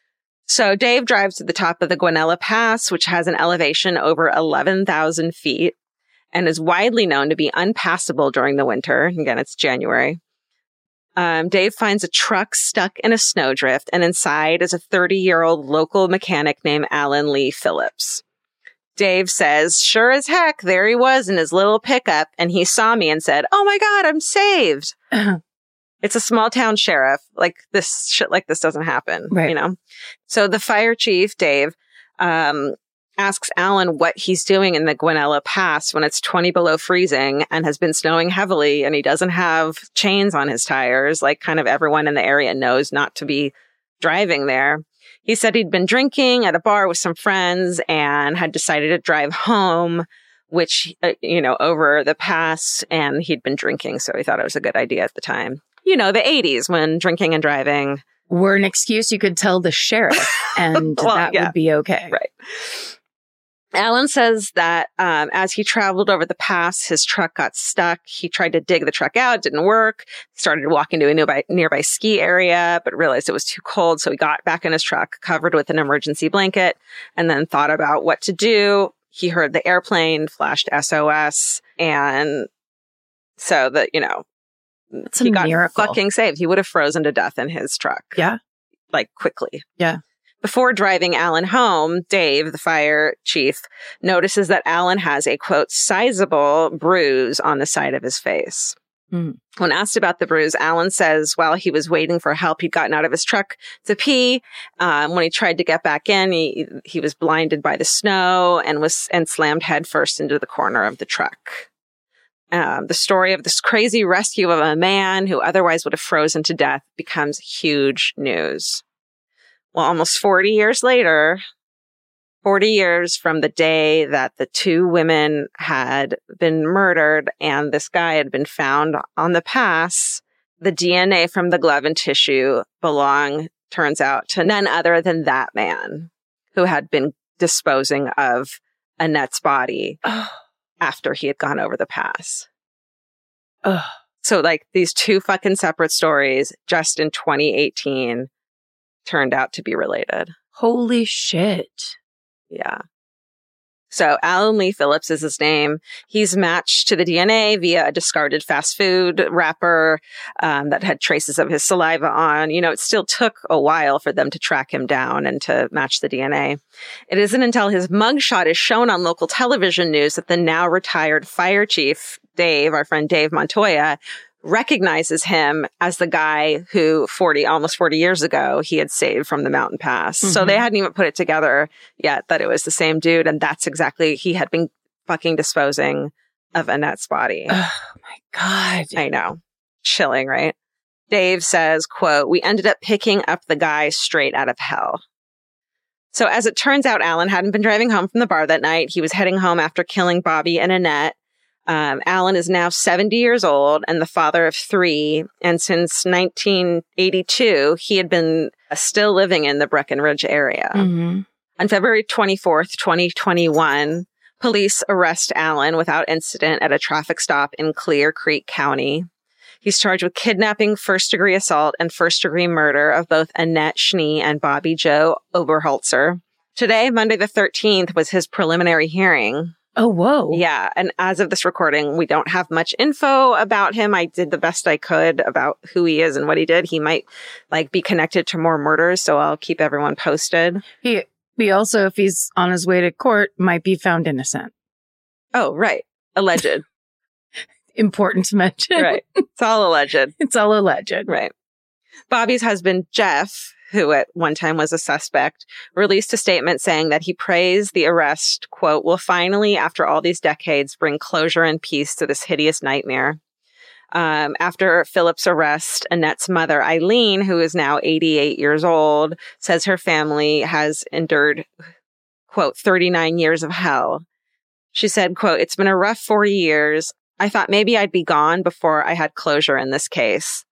So Dave drives to the top of the Guanella Pass, which has an elevation over 11,000 feet and is widely known to be unpassable during the winter. Again, it's January. Dave finds a truck stuck in a snowdrift, and inside is a 30-year-old local mechanic named Alan Lee Phillips. Dave says, sure as heck, there he was in his little pickup, and he saw me and said, oh my God, I'm saved. It's a small town sheriff. Like this shit like this doesn't happen, right. You know? So the fire chief, Dave, asks Alan what he's doing in the Guanella Pass when it's 20 below freezing and has been snowing heavily and he doesn't have chains on his tires. Like kind of everyone in the area knows not to be driving there. He said he'd been drinking at a bar with some friends and had decided to drive home, which, over the pass, and he'd been drinking. So he thought it was a good idea at the time. The 80s when drinking and driving were an excuse you could tell the sheriff and would be okay. Right. Alan says that as he traveled over the pass, his truck got stuck. He tried to dig the truck out. It didn't work. Started walking to a nearby ski area, but realized it was too cold. So he got back in his truck, covered with an emergency blanket, and then thought about what to do. He heard the airplane, flashed SOS. And so he got miracle. Fucking saved. He would have frozen to death in his truck. Yeah. Like quickly. Yeah. Before driving Alan home, Dave, the fire chief, notices that Alan has a, quote, sizable bruise on the side of his face. Mm. When asked about the bruise, Alan says while he was waiting for help, he'd gotten out of his truck to pee. When he tried to get back in, he was blinded by the snow and slammed headfirst into the corner of the truck. The story of this crazy rescue of a man who otherwise would have frozen to death becomes huge news. Well, almost 40 years later, 40 years from the day that the two women had been murdered and this guy had been found on the pass, the DNA from the glove and tissue turns out to none other than that man who had been disposing of Annette's body after he had gone over the pass. So these two fucking separate stories just in 2018 turned out to be related. Holy shit. Yeah. So Alan Lee Phillips is his name. He's matched to the DNA via a discarded fast food wrapper that had traces of his saliva on. It still took a while for them to track him down and to match the DNA. It isn't until his mugshot is shown on local television news that the now retired fire chief, Dave, our friend Dave Montoya, recognizes him as the guy who almost 40 years ago he had saved from the mountain pass. Mm-hmm. So they hadn't even put it together yet that it was the same dude. And that's exactly, he had been fucking disposing of Annette's body. Oh my God. I know. Chilling, right? Dave says, quote, we ended up picking up the guy straight out of hell. So as it turns out, Alan hadn't been driving home from the bar that night. He was heading home after killing Bobby and Annette. Alan is now 70 years old and the father of 3. And since 1982, he had been still living in the Breckenridge area. Mm-hmm. On February 24th, 2021, police arrest Alan without incident at a traffic stop in Clear Creek County. He's charged with kidnapping, first-degree assault, and first-degree murder of both Annette Schnee and Bobby Joe Oberholzer. Today, Monday the 13th, was his preliminary hearing. Oh, whoa. Yeah. And as of this recording, we don't have much info about him. I did the best I could about who he is and what he did. He might be connected to more murders. So I'll keep everyone posted. He also, if he's on his way to court, might be found innocent. Oh, right. Alleged. Important to mention. Right. It's all alleged. It's all alleged. Right. Bobby's husband, Jeff, who at one time was a suspect, released a statement saying that he praised the arrest, quote, will finally, after all these decades, bring closure and peace to this hideous nightmare. After Phillips' arrest, Annette's mother, Eileen, who is now 88 years old, says her family has endured, quote, 39 years of hell. She said, quote, it's been a rough 40 years. I thought maybe I'd be gone before I had closure in this case.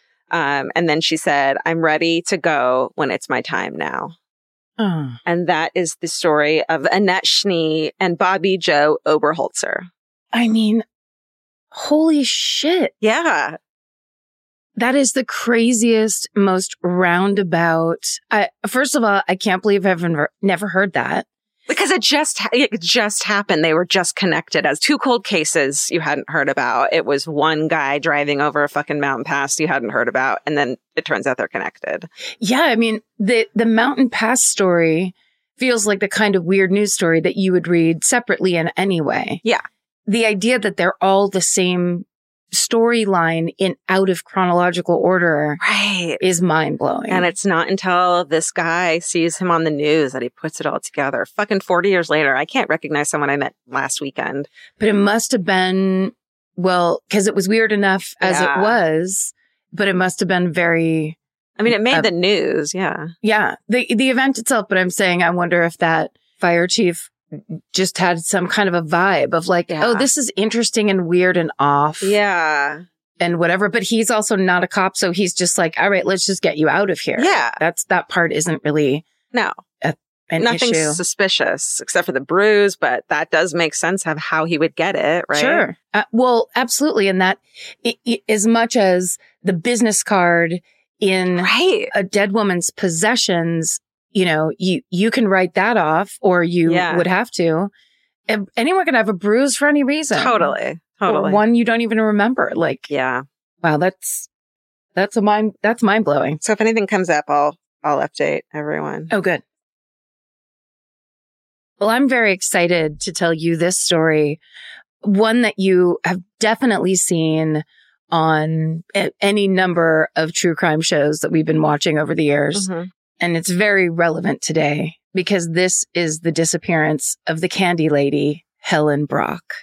And then she said, I'm ready to go when it's my time now. Oh. And that is the story of Annette Schnee and Bobby Joe Oberholzer. I mean, holy shit. Yeah. That is the craziest, most roundabout. First of all, I can't believe I've never heard that. Because it just happened. They were just connected as two cold cases you hadn't heard about. It was one guy driving over a fucking mountain pass you hadn't heard about. And then it turns out they're connected. Yeah. I mean, the mountain pass story feels like the kind of weird news story that you would read separately in any way. Yeah. The idea that they're all the same storyline in out of chronological order is mind-blowing. And it's not until this guy sees him on the news that he puts it all together. Fucking 40 years later, I can't recognize someone I met last weekend. But it must have been, well, because it was weird enough as it was, but it must have been very... I mean, it made the news, yeah. Yeah, the event itself, but I'm saying I wonder if that fire chief just had some kind of a vibe of like, oh, this is interesting and weird and off. Yeah. And whatever. But he's also not a cop. So he's just like, all right, let's just get you out of here. Yeah. That part isn't really Nothing issue. Suspicious except for the bruise, but that does make sense of how he would get it, right? Sure. Well, absolutely. And that as much as the business card in a dead woman's possessions, you know, you can write that off or you would have to. Anyone can have a bruise for any reason. Totally. Or one you don't even remember. Like, wow, that's mind blowing. So if anything comes up, I'll update everyone. Oh, good. Well, I'm very excited to tell you this story. One that you have definitely seen on any number of true crime shows that we've been watching over the years. Mm-hmm. And it's very relevant today because this is the disappearance of the candy lady, Helen Brock.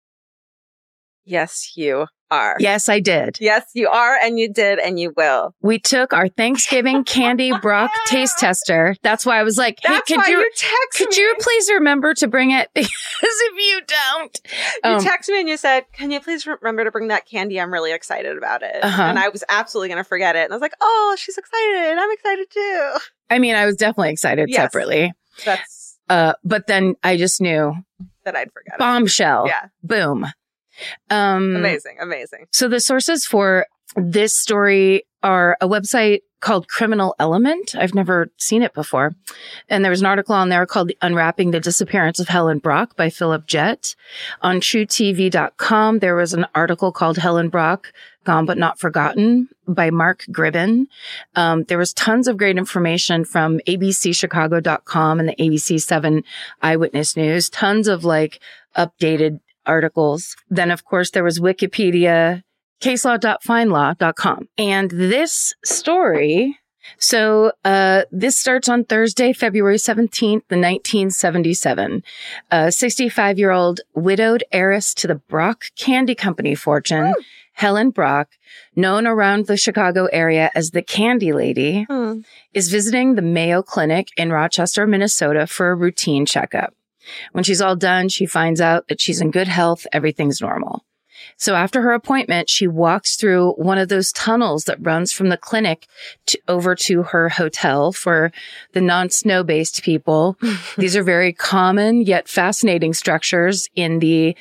Yes, you are. Yes, I did. Yes, you are. And you did. And you will. We took our Thanksgiving candy Brock taste tester. That's why I was like, hey, could you please remember to bring it? Because if you don't. You texted me and you said, can you please remember to bring that candy? I'm really excited about it. And I was absolutely going to forget it. And I was like, oh, she's excited. I'm excited too. I mean, I was definitely excited separately. That's. But then I just knew. That I'd forget. Bombshell. Yeah. Boom. Amazing. So the sources for this story are a website called Criminal Element. I've never seen it before. And there was an article on there called Unwrapping the Disappearance of Helen Brock by Philip Jett. On TrueTV.com, there was an article called Helen Brock, Gone But Not Forgotten by Mark Gribben. There was tons of great information from ABCChicago.com and the ABC7 Eyewitness News. Tons of like updated articles. Then, of course, there was Wikipedia, caselaw.findlaw.com. And this story, so this starts on Thursday, February 17th, 1977. A 65-year-old widowed heiress to the Brock Candy Company fortune, Helen Brock, known around the Chicago area as the Candy Lady, is visiting the Mayo Clinic in Rochester, Minnesota for a routine checkup. When she's all done, she finds out that she's in good health. Everything's normal. So after her appointment, she walks through one of those tunnels that runs from the clinic over to her hotel for the non-snow-based people. These are very common yet fascinating structures in the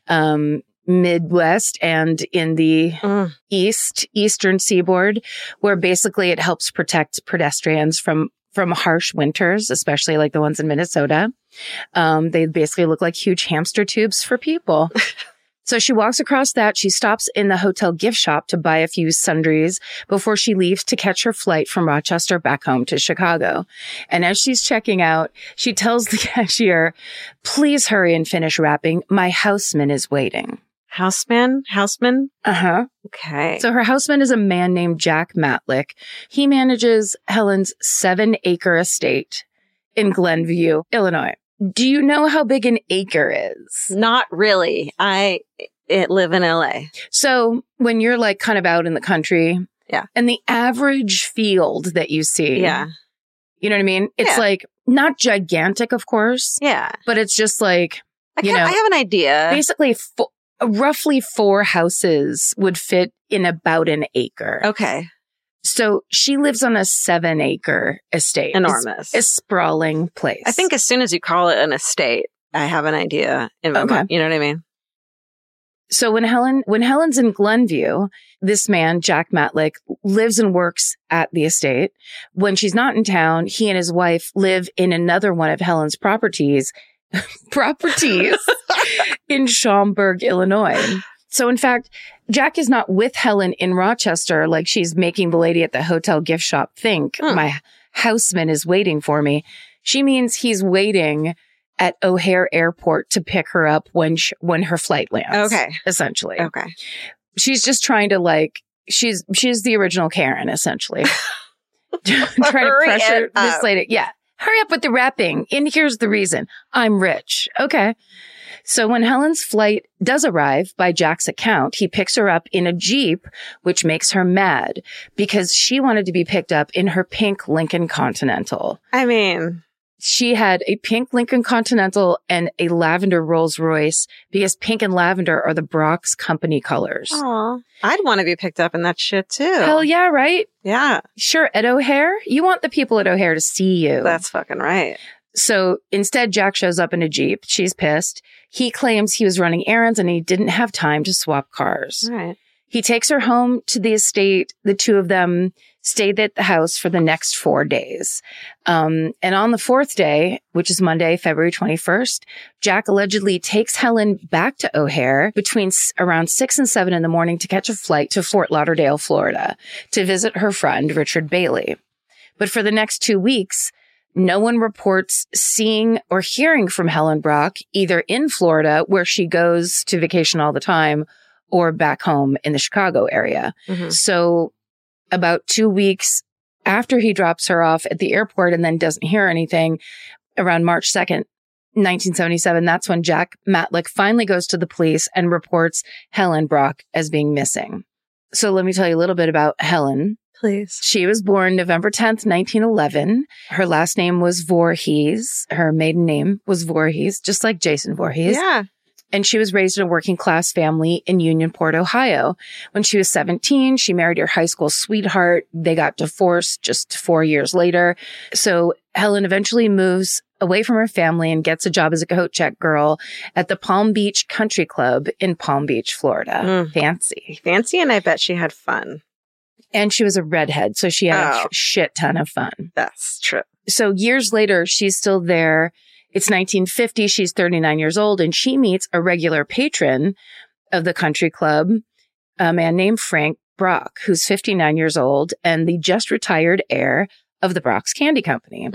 Midwest and in the eastern seaboard, where basically it helps protect pedestrians from harsh winters, especially like the ones in Minnesota. They basically look like huge hamster tubes for people. So she walks across that. She stops in the hotel gift shop to buy a few sundries before she leaves to catch her flight from Rochester back home to Chicago. And as she's checking out, she tells the cashier, please hurry and finish wrapping. My houseman is waiting. Houseman? Uh-huh. Okay. So her houseman is a man named Jack Matlick. He manages Helen's 7-acre estate in Glenview, Illinois. Do you know how big an acre is? Not really. I live in LA. So when you're like kind of out in the country, and the average field that you see, you know what I mean? It's like not gigantic, of course. Yeah. But it's just like, I have an idea. Basically, roughly 4 houses would fit in about an acre. Okay. So she lives on a 7-acre estate. Enormous. A sprawling place. I think as soon as you call it an estate, I have an idea in my mind. You know what I mean? So when Helen's in Glenview, this man, Jack Matlick, lives and works at the estate. When she's not in town, he and his wife live in another one of Helen's properties in Schaumburg, Illinois. So in fact, Jack is not with Helen in Rochester like she's making the lady at the hotel gift shop think my houseman is waiting for me. She means he's waiting at O'Hare Airport to pick her up when her flight lands. Okay. Essentially. Okay. She's just trying to she's the original Karen, essentially. Trying to pressure this lady. Yeah. Hurry up with the wrapping. And here's the reason. I'm rich. Okay. So when Helen's flight does arrive, by Jack's account, he picks her up in a Jeep, which makes her mad because she wanted to be picked up in her pink Lincoln Continental. I mean, she had a pink Lincoln Continental and a lavender Rolls Royce because pink and lavender are the Brock's company colors. Aw, I'd want to be picked up in that shit too. Hell yeah, right? Yeah. Sure, at O'Hare, you want the people at O'Hare to see you. That's fucking right. So instead, Jack shows up in a Jeep. She's pissed. He claims he was running errands and he didn't have time to swap cars. Right. He takes her home to the estate. The two of them stayed at the house for the next 4 days. And on the fourth day, which is Monday, February 21st, Jack allegedly takes Helen back to O'Hare between around 6 and 7 in the morning to catch a flight to Fort Lauderdale, Florida, to visit her friend, Richard Bailey. But for the next 2 weeks, no one reports seeing or hearing from Helen Brock, either in Florida, where she goes to vacation all the time, or back home in the Chicago area. Mm-hmm. So about 2 weeks after he drops her off at the airport and then doesn't hear anything, around March 2nd, 1977, that's when Jack Matlick finally goes to the police and reports Helen Brock as being missing. So let me tell you a little bit about Helen. Please. She was born November 10th, 1911. Her last name was Voorhees. Her maiden name was Voorhees, just like Jason Voorhees. Yeah. And she was raised in a working class family in Unionport, Ohio. When she was 17, she married her high school sweetheart. They got divorced just 4 years later. So Helen eventually moves away from her family and gets a job as a coat check girl at the Palm Beach Country Club in Palm Beach, Florida. Fancy. Fancy, and I bet she had fun. And she was a redhead, so she had a shit ton of fun. That's true. So years later, she's still there. It's 1950. She's 39 years old, and she meets a regular patron of the country club, a man named Frank Brock, who's 59 years old and the just retired heir of the Brock's Candy Company.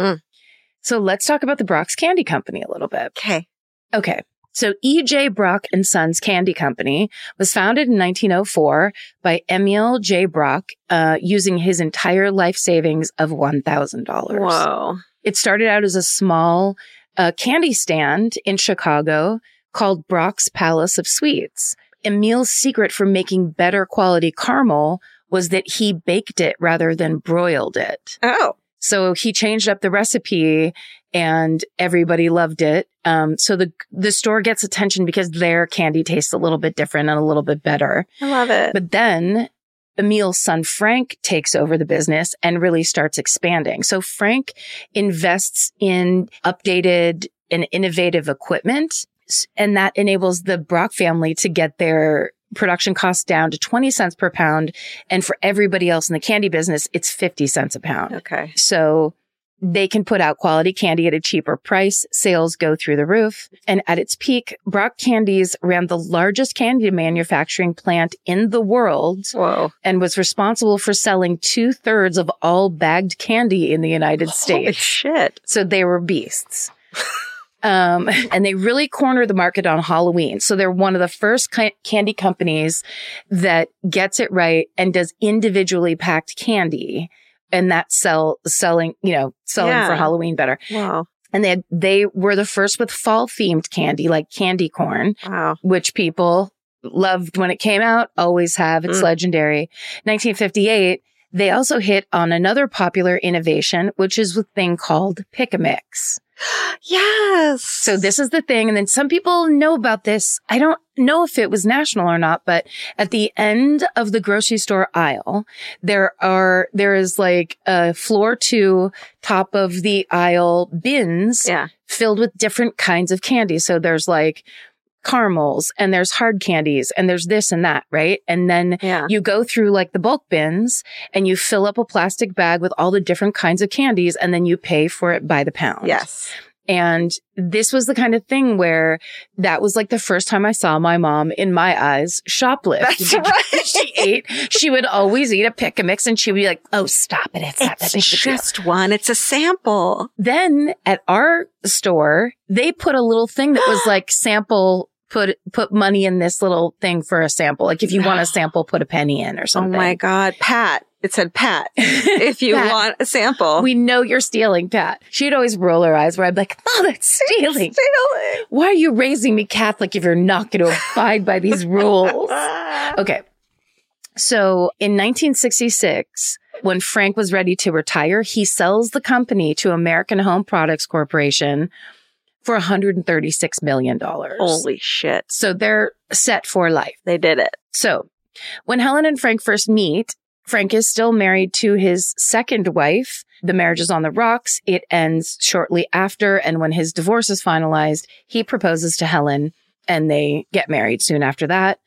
So let's talk about the Brock's Candy Company a little bit. Okay. So E.J. Brock and Sons Candy Company was founded in 1904 by Emil J. Brock, using his entire life savings of $1,000. Whoa. It started out as a small candy stand in Chicago called Brock's Palace of Sweets. Emil's secret for making better quality caramel was that he baked it rather than broiled it. Oh. So he changed up the recipe and everybody loved it. So the store gets attention because their candy tastes a little bit different and a little bit better. I love it. But then Emil's son Frank takes over the business and really starts expanding. So Frank invests in updated and innovative equipment, and that enables the Brock family to get their production costs down to 20 cents per pound. And for everybody else in the candy business, it's 50 cents a pound. Okay. So they can put out quality candy at a cheaper price. Sales go through the roof. And at its peak, Brock Candies ran the largest candy manufacturing plant in the world. Whoa. And was responsible for selling 2/3 of all bagged candy in the United States. Holy shit. So they were beasts. And they really corner the market on Halloween. So they're one of the first candy companies that gets it right and does individually packed candy. And that's selling for Halloween better. Wow. And they were the first with fall themed candy, like candy corn, which people loved when it came out, always have. It's legendary. 1958, they also hit on another popular innovation, which is a thing called Pick-a-Mix. Yes. So this is the thing. And then some people know about this. I don't know if it was national or not, but at the end of the grocery store aisle, there is like a floor to top of the aisle bins filled with different kinds of candy. So there's like caramels and there's hard candies and there's this and that, right? And then you go through like the bulk bins and you fill up a plastic bag with all the different kinds of candies and then you pay for it by the pound. Yes. And this was the kind of thing where that was like the first time I saw my mom, in my eyes, shoplift. That's right. She would always eat a pick and mix and she would be like, oh, stop it. It's not that big of a deal. It's just one. It's a sample. Then at our store, they put a little thing that was like sample, put money in this little thing for a sample. Like if you want a sample, put a penny in or something. Oh my God. Pat. It said, Pat, if you Pat, want a sample. We know you're stealing, Pat. She'd always roll her eyes where I'd be like, oh, that's stealing. Why are you raising me Catholic if you're not going to abide by these rules? Okay. So in 1966, when Frank was ready to retire, he sells the company to American Home Products Corporation for $136 million. Holy shit. So they're set for life. They did it. So when Helen and Frank first meet, Frank is still married to his second wife. The marriage is on the rocks. It ends shortly after. And when his divorce is finalized, he proposes to Helen and they get married soon after that.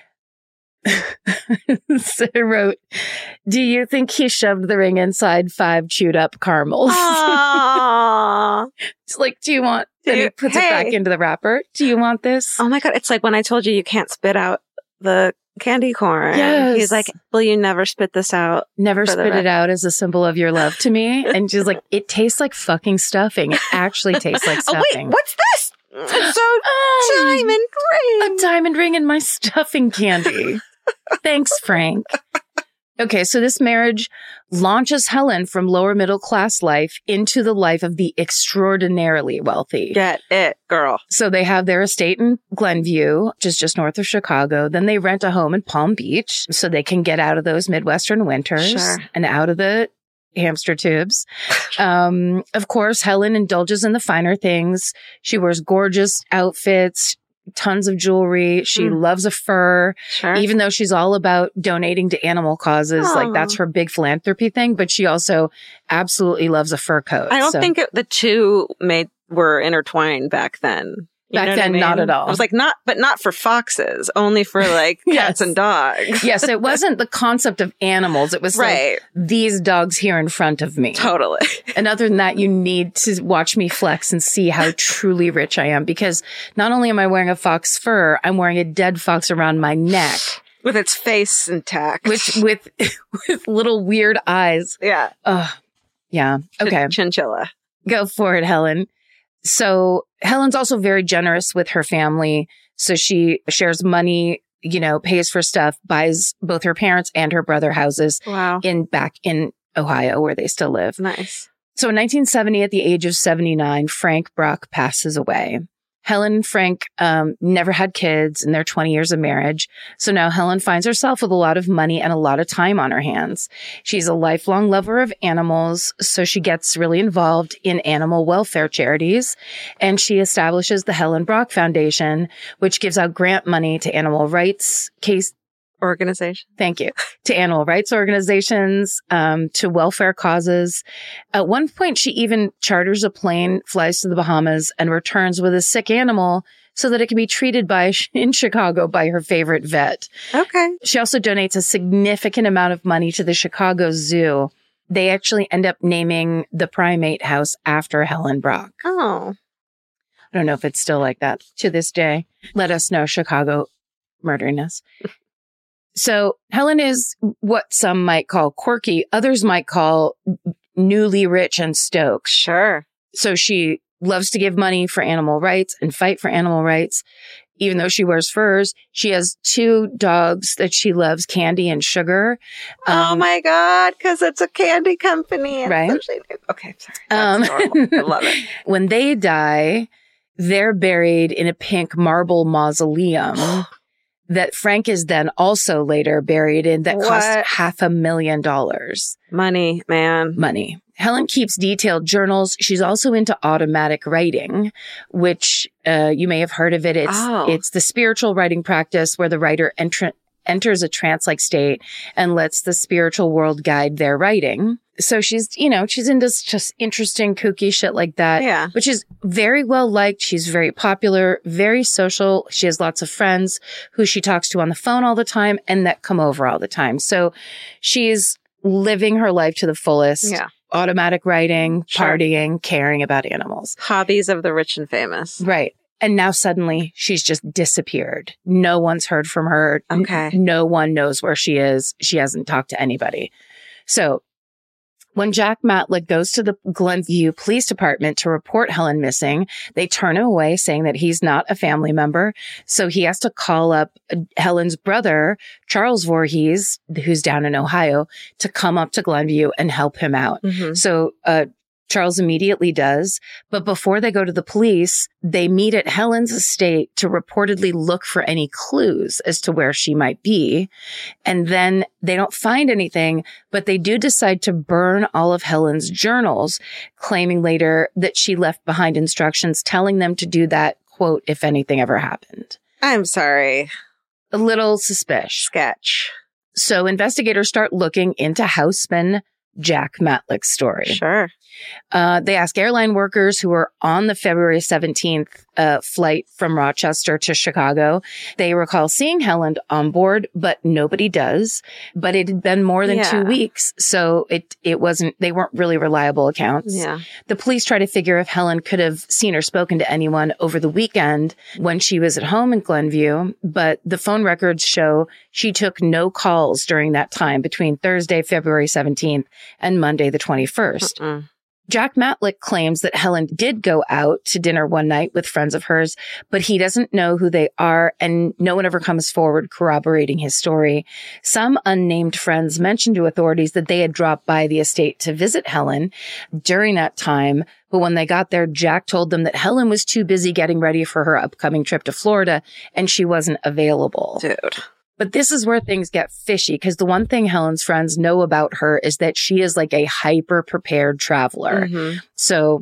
So I wrote, do you think he shoved the ring inside 5 chewed up caramels? It's like, do you want, and he puts it back into the wrapper. Do you want this? Oh my God. It's like when I told you can't spit out the candy corn. Yes. He's like, will you never spit this out? Never spit it out as a symbol of your love to me. And she's like, it tastes like fucking stuffing. It actually tastes like stuffing. Oh, wait, what's this? So diamond ring. A diamond ring in my stuffing candy. Thanks, Frank. Okay, so this marriage launches Helen from lower middle class life into the life of the extraordinarily wealthy. Get it, girl. So they have their estate in Glenview, which is just north of Chicago. Then they rent a home in Palm Beach so they can get out of those Midwestern winters and out of the hamster tubes. Of course, Helen indulges in the finer things. She wears gorgeous outfits, tons of jewelry. She loves a fur, even though she's all about donating to animal causes. Like that's her big philanthropy thing. But she also absolutely loves a fur coat. I don't think the two were intertwined back then. Back then, not at all. I was like, but not for foxes, only for like cats and dogs. Yes, it wasn't the concept of animals. It was like these dogs here in front of me. Totally. And other than that, you need to watch me flex and see how truly rich I am. Because not only am I wearing a fox fur, I'm wearing a dead fox around my neck. With its face intact. With little weird eyes. Yeah. Yeah. Okay. Chinchilla. Go for it, Helen. So Helen's also very generous with her family. So she shares money, pays for stuff, buys both her parents and her brother houses back in Ohio where they still live. Nice. So in 1970, at the age of 79, Frank Brock passes away. Helen and Frank never had kids in their 20 years of marriage. So now Helen finds herself with a lot of money and a lot of time on her hands. She's a lifelong lover of animals, so she gets really involved in animal welfare charities. And she establishes the Helen Brock Foundation, which gives out grant money to animal rights organization. Thank you. To animal rights organizations, to welfare causes. At one point, she even charters a plane, flies to the Bahamas, and returns with a sick animal so that it can be treated in Chicago by her favorite vet. Okay. She also donates a significant amount of money to the Chicago Zoo. They actually end up naming the primate house after Helen Brock. Oh. I don't know if it's still like that to this day. Let us know, Chicago murdering us. So Helen is what some might call quirky. Others might call newly rich and stoked. Sure. So she loves to give money for animal rights and fight for animal rights. Even though she wears furs, she has 2 dogs that she loves, Candy and Sugar. Oh my God, because it's a candy company. Right. Okay, sorry. That's adorable. I love it. When they die, they're buried in a pink marble mausoleum. That Frank is then also later buried in that cost $500,000. Money, man. Money. Helen keeps detailed journals. She's also into automatic writing, which you may have heard of it. It's the spiritual writing practice where the writer enters a trance-like state and lets the spiritual world guide their writing. So she's into just interesting, kooky shit like that. Yeah. But she's very well liked. She's very popular, very social. She has lots of friends who she talks to on the phone all the time and that come over all the time. So she's living her life to the fullest. Yeah. Automatic writing, Sure. partying, caring about animals. Hobbies of the rich and famous. Right. And now suddenly she's just disappeared. No one's heard from her. Okay. No one knows where she is. She hasn't talked to anybody. So when Jack Matlick goes to the Glenview Police Department to report Helen missing, they turn him away saying that he's not a family member. So he has to call up Helen's brother, Charles Voorhees, who's down in Ohio, to come up to Glenview and help him out. Mm-hmm. So Charles immediately does. But before they go to the police, they meet at Helen's estate to reportedly look for any clues as to where she might be. And then they don't find anything, but they do decide to burn all of Helen's journals, claiming later that she left behind instructions telling them to do that, quote, if anything ever happened. I'm sorry. A little suspicious. Sketch. So investigators start looking into houseman Jack Matlick's story. Sure. They ask airline workers who were on the February 17th flight from Rochester to Chicago. They recall seeing Helen on board, but nobody does. But it had been more than 2 weeks, so it wasn't. They weren't really reliable accounts. Yeah. The police try to figure if Helen could have seen or spoken to anyone over the weekend when she was at home in Glenview, but the phone records show she took no calls during that time between Thursday, February 17th and Monday, the 21st. Mm-mm. Jack Matlick claims that Helen did go out to dinner one night with friends of hers, but he doesn't know who they are, and no one ever comes forward corroborating his story. Some unnamed friends mentioned to authorities that they had dropped by the estate to visit Helen during that time, but when they got there, Jack told them that Helen was too busy getting ready for her upcoming trip to Florida, and she wasn't available. Dude. But this is where things get fishy, because the one thing Helen's friends know about her is that she is like a hyper prepared traveler. Mm-hmm. So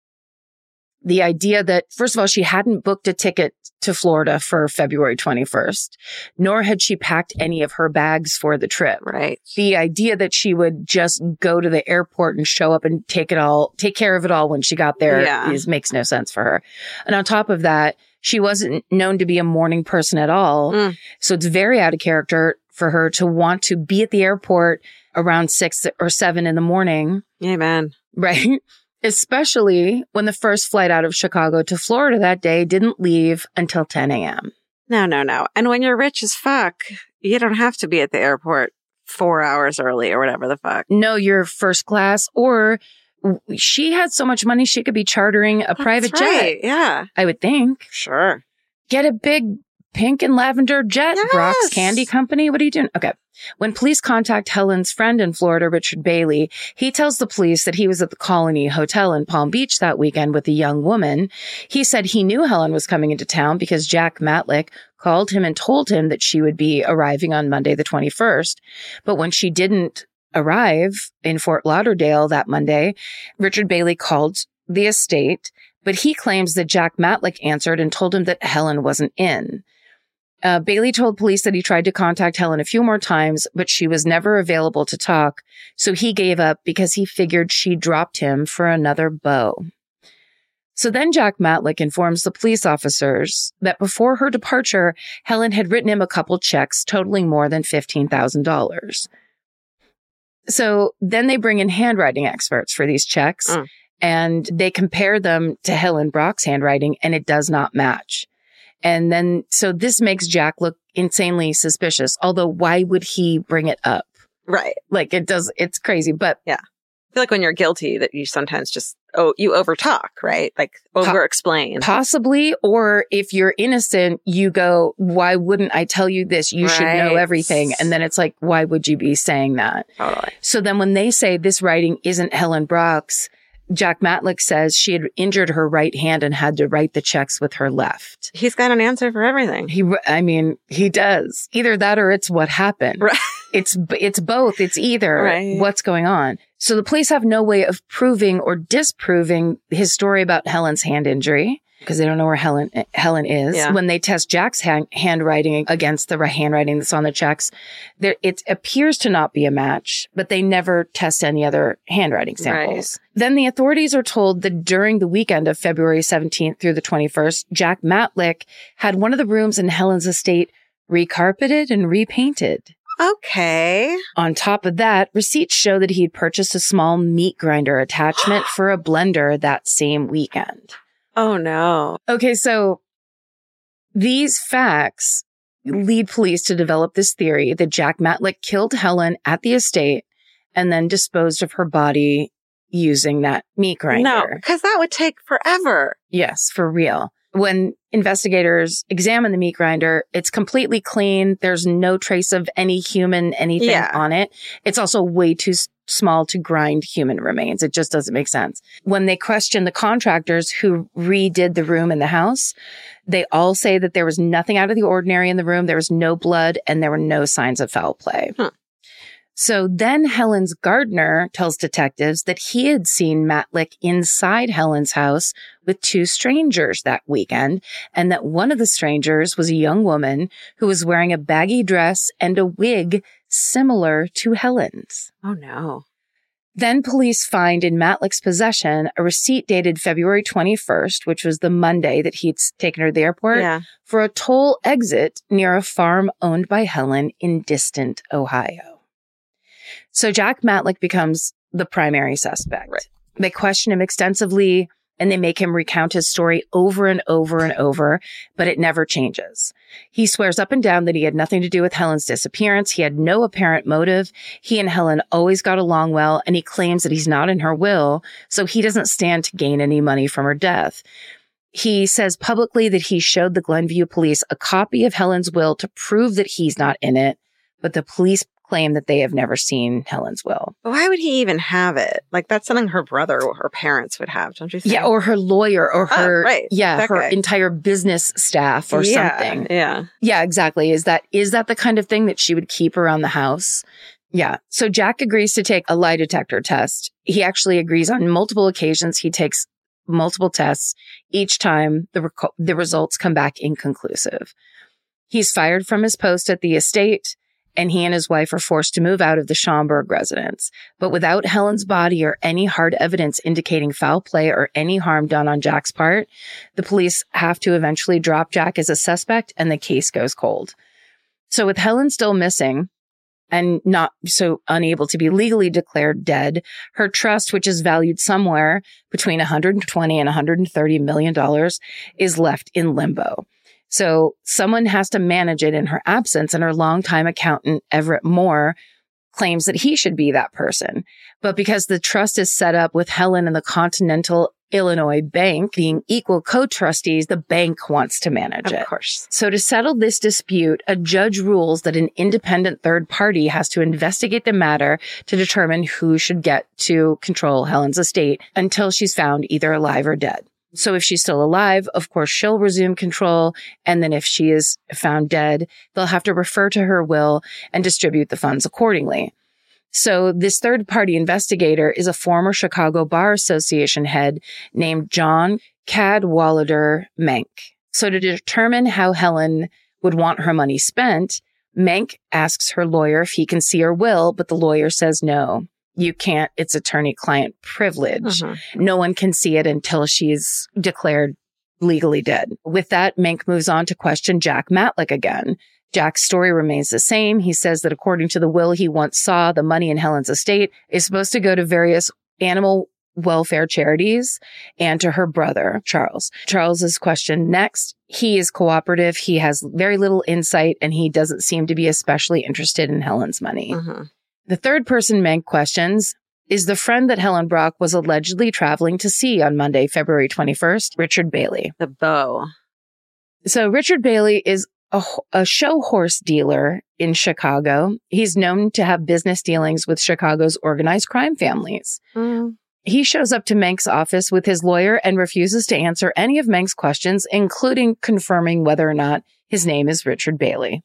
the idea that, first of all, she hadn't booked a ticket to Florida for February 21st, nor had she packed any of her bags for the trip. Right. The idea that she would just go to the airport and show up and take care of it all when she got there makes no sense for her. And on top of that, she wasn't known to be a morning person at all. Mm. So it's very out of character for her to want to be at the airport around 6 or 7 in the morning. Amen. Right? Especially when the first flight out of Chicago to Florida that day didn't leave until 10 a.m. No. And when you're rich as fuck, you don't have to be at the airport 4 hours early or whatever the fuck. No, you're first class, or she had so much money she could be chartering a private jet. Yeah. I would think. Sure. Get a big pink and lavender jet, Yes. Brock's Candy Company. What are you doing? Okay. When police contact Helen's friend in Florida, Richard Bailey, he tells the police that he was at the Colony Hotel in Palm Beach that weekend with a young woman. He said he knew Helen was coming into town because Jack Matlick called him and told him that she would be arriving on Monday the 21st. But when she didn't arrive in Fort Lauderdale that Monday, Richard Bailey called the estate, but he claims that Jack Matlick answered and told him that Helen wasn't in. Bailey told police that he tried to contact Helen a few more times, but she was never available to talk, so he gave up because he figured she dropped him for another beau. So then Jack Matlick informs the police officers that before her departure, Helen had written him a couple checks totaling more than $15,000. So then they bring in handwriting experts for these checks, and they compare them to Helen Brock's handwriting, and it does not match. And then, so this makes Jack look insanely suspicious, although why would he bring it up? Right. Like it's crazy, but yeah. I feel like when you're guilty that you sometimes just, you overtalk, right? Like over-explain. Possibly. Or if you're innocent, you go, why wouldn't I tell you this? You should know everything. And then it's like, why would you be saying that? Totally. So then when they say this writing isn't Helen Brock's, Jack Matlick says she had injured her right hand and had to write the checks with her left. He's got an answer for everything. He does. Either that or it's what happened. Right. It's both. It's either what's going on. So the police have no way of proving or disproving his story about Helen's hand injury. because they don't know where Helen is. Yeah. When they test Jack's handwriting against the handwriting that's on the checks, it appears to not be a match, but they never test any other handwriting samples. Right. Then the authorities are told that during the weekend of February 17th through the 21st, Jack Matlick had one of the rooms in Helen's estate recarpeted and repainted. Okay. On top of that, receipts show that he'd purchased a small meat grinder attachment for a blender that same weekend. Oh, no. Okay, so these facts lead police to develop this theory that Jack Matlick killed Helen at the estate and then disposed of her body using that meat grinder. No, because that would take forever. Yes, for real. When investigators examine the meat grinder, it's completely clean. There's no trace of any human anything on it. It's also way too small to grind human remains. It just doesn't make sense. When they question the contractors who redid the room in the house, they all say that there was nothing out of the ordinary in the room. There was no blood and there were no signs of foul play. Huh. So then Helen's gardener tells detectives that he had seen Matlick inside Helen's house with two strangers that weekend, and that one of the strangers was a young woman who was wearing a baggy dress and a wig similar to Helen's. Oh, no. Then police find in Matlick's possession a receipt dated February 21st, which was the Monday that he'd taken her to the airport, for a toll exit near a farm owned by Helen in distant Ohio. So Jack Matlick becomes the primary suspect. Right. They question him extensively and they make him recount his story over and over and over, but it never changes. He swears up and down that he had nothing to do with Helen's disappearance. He had no apparent motive. He and Helen always got along well, and he claims that he's not in her will, so he doesn't stand to gain any money from her death. He says publicly that he showed the Glenview police a copy of Helen's will to prove that he's not in it, but the police claim that they have never seen Helen's will. But why would he even have it? Like, that's something her brother or her parents would have, don't you think? Yeah, or her lawyer or her, her entire business staff or something. Yeah. Yeah, exactly. Is that the kind of thing that she would keep around the house? Yeah. So Jack agrees to take a lie detector test. He actually agrees on multiple occasions. He takes multiple tests. Each time the results come back inconclusive. He's fired from his post at the estate, and he and his wife are forced to move out of the Schomburg residence. But without Helen's body or any hard evidence indicating foul play or any harm done on Jack's part, the police have to eventually drop Jack as a suspect and the case goes cold. So with Helen still missing and not so unable to be legally declared dead, her trust, which is valued somewhere between $120 and $130 million, is left in limbo. So someone has to manage it in her absence, and her longtime accountant, Everett Moore, claims that he should be that person. But because the trust is set up with Helen and the Continental Illinois Bank being equal co-trustees, the bank wants to manage it. Of course. So to settle this dispute, a judge rules that an independent third party has to investigate the matter to determine who should get to control Helen's estate until she's found either alive or dead. So if she's still alive, of course, she'll resume control. And then if she is found dead, they'll have to refer to her will and distribute the funds accordingly. So this third-party investigator is a former Chicago Bar Association head named John Cadwallader Menck. So to determine how Helen would want her money spent, Menck asks her lawyer if he can see her will, but the lawyer says no. You can't. It's attorney-client privilege. No one can see it until she's declared legally dead. With that, Menck moves on to question Jack Matlick again. Jack's story remains the same. He says that according to the will he once saw, the money in Helen's estate is supposed to go to various animal welfare charities and to her brother, Charles. Charles is questioned next. He is cooperative. He has very little insight, and he doesn't seem to be especially interested in Helen's money. The third person Menck questions is the friend that Helen Brock was allegedly traveling to see on Monday, February 21st, Richard Bailey. The beau. So Richard Bailey is a show horse dealer in Chicago. He's known to have business dealings with Chicago's organized crime families. He shows up to Menck's office with his lawyer and refuses to answer any of Menck's questions, including confirming whether or not his name is Richard Bailey.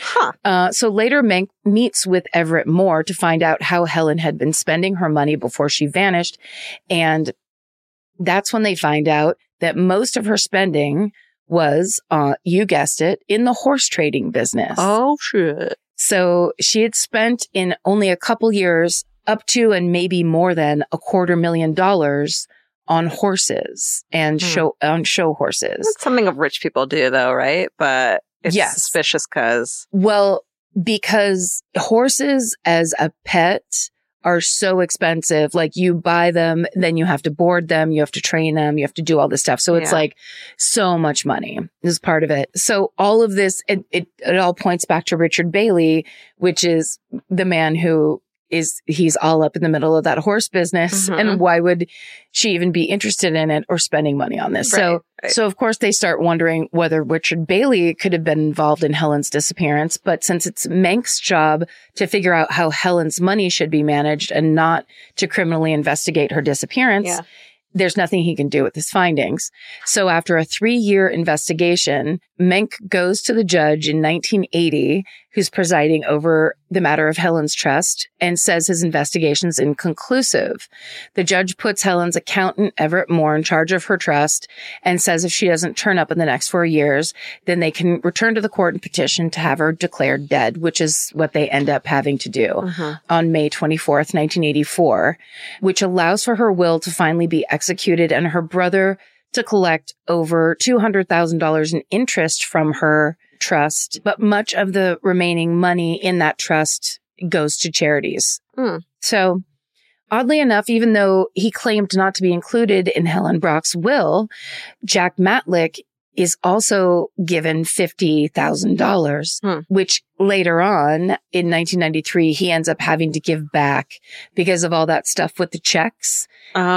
So later, Menck meets with Everett Moore to find out how Helen had been spending her money before she vanished. And that's when they find out that most of her spending was, you guessed it, in the horse trading business. Oh, shit. So she had spent in only a couple years up to and maybe more than $250,000 on horses and show horses. That's something of rich people do, though, right? But it's suspicious because... Well, because horses as a pet are so expensive. Like, you buy them, then you have to board them, you have to train them, you have to do all this stuff. So it's like so much money is part of it. So all of this, it all points back to Richard Bailey, which is the man who he's all up in the middle of that horse business. Mm-hmm. And why would she even be interested in it or spending money on this? Right, so of course they start wondering whether Richard Bailey could have been involved in Helen's disappearance. But since it's Menk's job to figure out how Helen's money should be managed and not to criminally investigate her disappearance, there's nothing he can do with his findings. So after a 3-year investigation, Menk goes to the judge in 1980, who's presiding over the matter of Helen's trust, and says his investigation's inconclusive. The judge puts Helen's accountant, Everett Moore, in charge of her trust and says if she doesn't turn up in the next 4 years, then they can return to the court and petition to have her declared dead, which is what they end up having to do on May 24th, 1984, which allows for her will to finally be executed and her brother to collect over $200,000 in interest from her trust. But much of the remaining money in that trust goes to charities. So oddly enough, even though he claimed not to be included in Helen Brock's will, Jack Matlick is also given $50,000, which later on in 1993, he ends up having to give back because of all that stuff with the checks.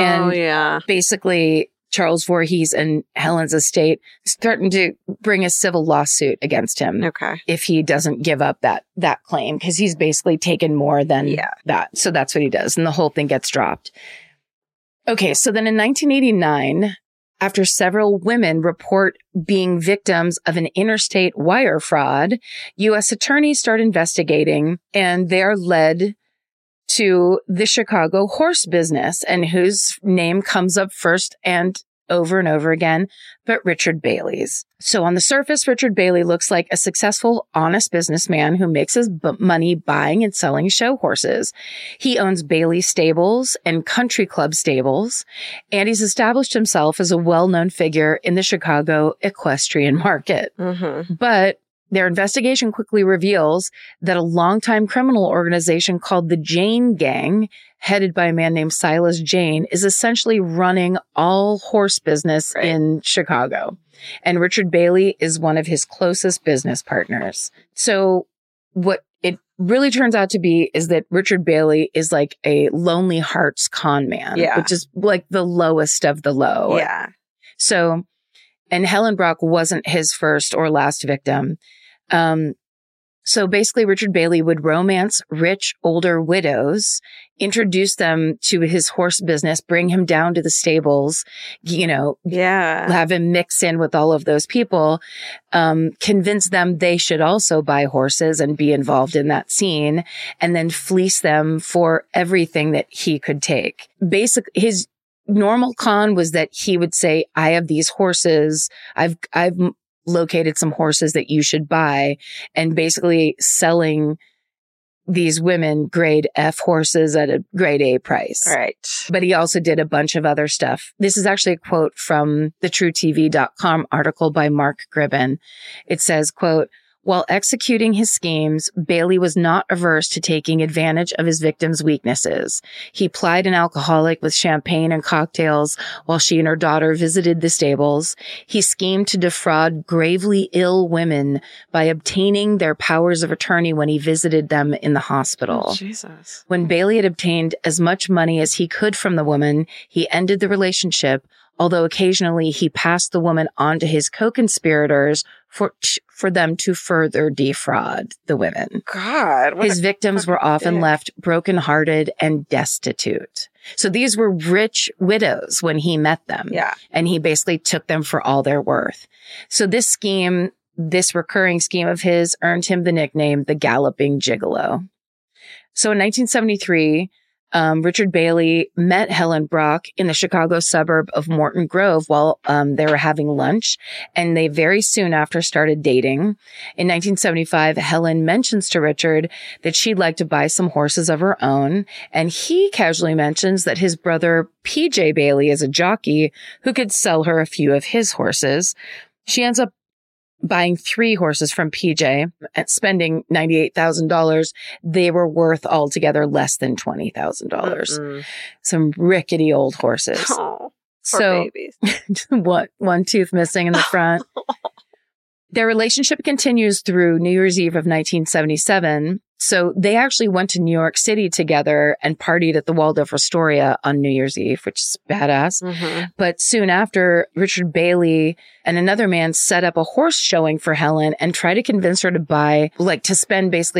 Basically, Charles Voorhees and Helen's estate is threatened to bring a civil lawsuit against him if he doesn't give up that claim, because he's basically taken more than that. So that's what he does. And the whole thing gets dropped. Okay. So then in 1989, after several women report being victims of an interstate wire fraud, U.S. attorneys start investigating, and they're led to the Chicago horse business, and whose name comes up first and over again, but Richard Bailey's. So on the surface, Richard Bailey looks like a successful, honest businessman who makes his money buying and selling show horses. He owns Bailey Stables and Country Club Stables, and he's established himself as a well-known figure in the Chicago equestrian market. But their investigation quickly reveals that a longtime criminal organization called the Jane Gang, headed by a man named Silas Jane, is essentially running all horse business in Chicago. And Richard Bailey is one of his closest business partners. So what it really turns out to be is that Richard Bailey is like a Lonely Hearts con man, which is like the lowest of the low. So, and Helen Brock wasn't his first or last victim. So basically Richard Bailey would romance rich older widows, introduce them to his horse business, bring him down to the stables, have him mix in with all of those people, convince them they should also buy horses and be involved in that scene, and then fleece them for everything that he could take. His normal con was that he would say, I have these horses. I've located some horses that you should buy, and basically selling these women grade F horses at a grade A price. But he also did a bunch of other stuff. This is actually a quote from the TrueTV.com article by Mark Gribben. It says, quote, while executing his schemes, Bailey was not averse to taking advantage of his victims' weaknesses. He plied an alcoholic with champagne and cocktails while she and her daughter visited the stables. He schemed to defraud gravely ill women by obtaining their powers of attorney when he visited them in the hospital. Jesus. When Bailey had obtained as much money as he could from the woman, he ended the relationship, although occasionally he passed the woman on to his co-conspirators for them to further defraud the women. God. His victims were often left brokenhearted and destitute. So these were rich widows when he met them. And he basically took them for all they're worth. So this scheme, this recurring scheme of his, earned him the nickname the Galloping Gigolo. So in 1973, Richard Bailey met Helen Brock in the Chicago suburb of Morton Grove while they were having lunch, and they very soon after started dating. In 1975, Helen mentions to Richard that she'd like to buy some horses of her own, and he casually mentions that his brother PJ Bailey is a jockey who could sell her a few of his horses. She ends up buying 3 horses from PJ and spending $98,000. They were worth altogether less than $20,000. Some rickety old horses. Oh, poor babies. One tooth missing in the front. Their relationship continues through New Year's Eve of 1977. So they actually went to New York City together and partied at the Waldorf Astoria on New Year's Eve, which is badass. But soon after, Richard Bailey and another man set up a horse showing for Helen and tried to convince her to spend basically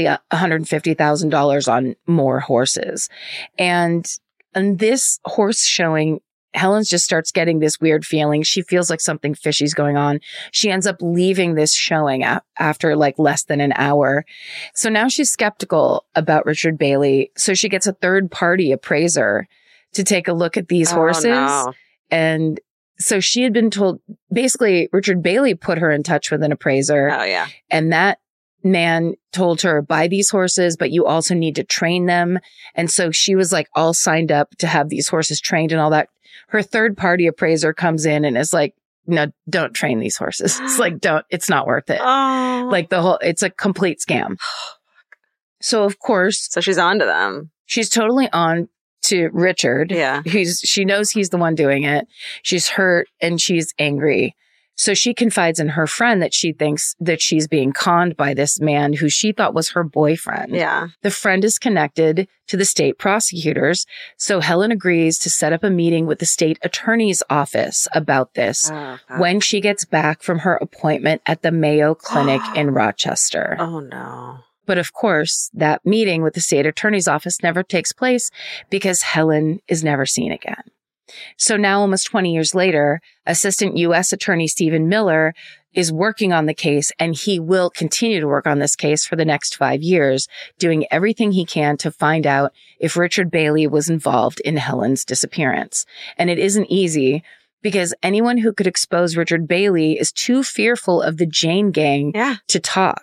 $150,000 on more horses. And this horse showing, Helen just starts getting this weird feeling. She feels like something fishy's going on. She ends up leaving this showing after less than an hour. So now she's skeptical about Richard Bailey. So she gets a third-party appraiser to take a look at these horses. No. And so she had been told, basically, Richard Bailey put her in touch with an appraiser. Oh, yeah. And that man told her, buy these horses, but you also need to train them. And so she was all signed up to have these horses trained and all that. Her third-party appraiser comes in and is like, no, don't train these horses. It's it's not worth it. Oh. It's a complete scam. So, of course. So she's on to them. She's totally on to Richard. Yeah. She knows he's the one doing it. She's hurt and she's angry. So she confides in her friend that she thinks that she's being conned by this man who she thought was her boyfriend. Yeah. The friend is connected to the state prosecutors. So Helen agrees to set up a meeting with the state attorney's office about this when she gets back from her appointment at the Mayo Clinic in Rochester. Oh, no. But of course, that meeting with the state attorney's office never takes place because Helen is never seen again. So now, almost 20 years later, Assistant U.S. Attorney Stephen Miller is working on the case, and he will continue to work on this case for the next 5 years, doing everything he can to find out if Richard Bailey was involved in Helen's disappearance. And it isn't easy because anyone who could expose Richard Bailey is too fearful of the Jane Gang to talk.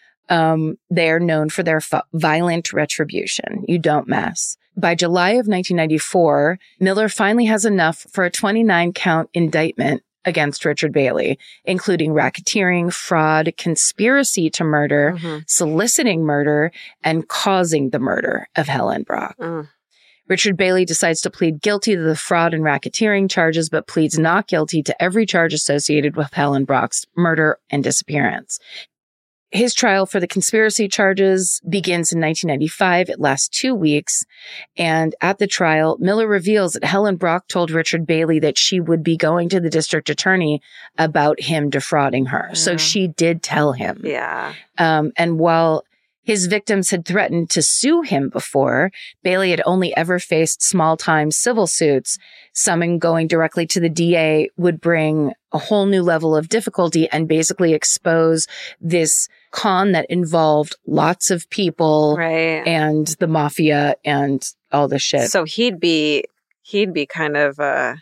They are known for their violent retribution. You don't mess. By July of 1994, Miller finally has enough for a 29-count indictment against Richard Bailey, including racketeering, fraud, conspiracy to murder, soliciting murder, and causing the murder of Helen Brock. Richard Bailey decides to plead guilty to the fraud and racketeering charges, but pleads not guilty to every charge associated with Helen Brock's murder and disappearance. His trial for the conspiracy charges begins in 1995. It lasts 2 weeks. And at the trial, Miller reveals that Helen Brock told Richard Bailey that she would be going to the district attorney about him defrauding her. So she did tell him. Yeah. And while his victims had threatened to sue him before, Bailey had only ever faced small-time civil suits. Some going directly to the DA would bring a whole new level of difficulty and basically expose this con that involved lots of people and the mafia and all this shit. So he'd be kind of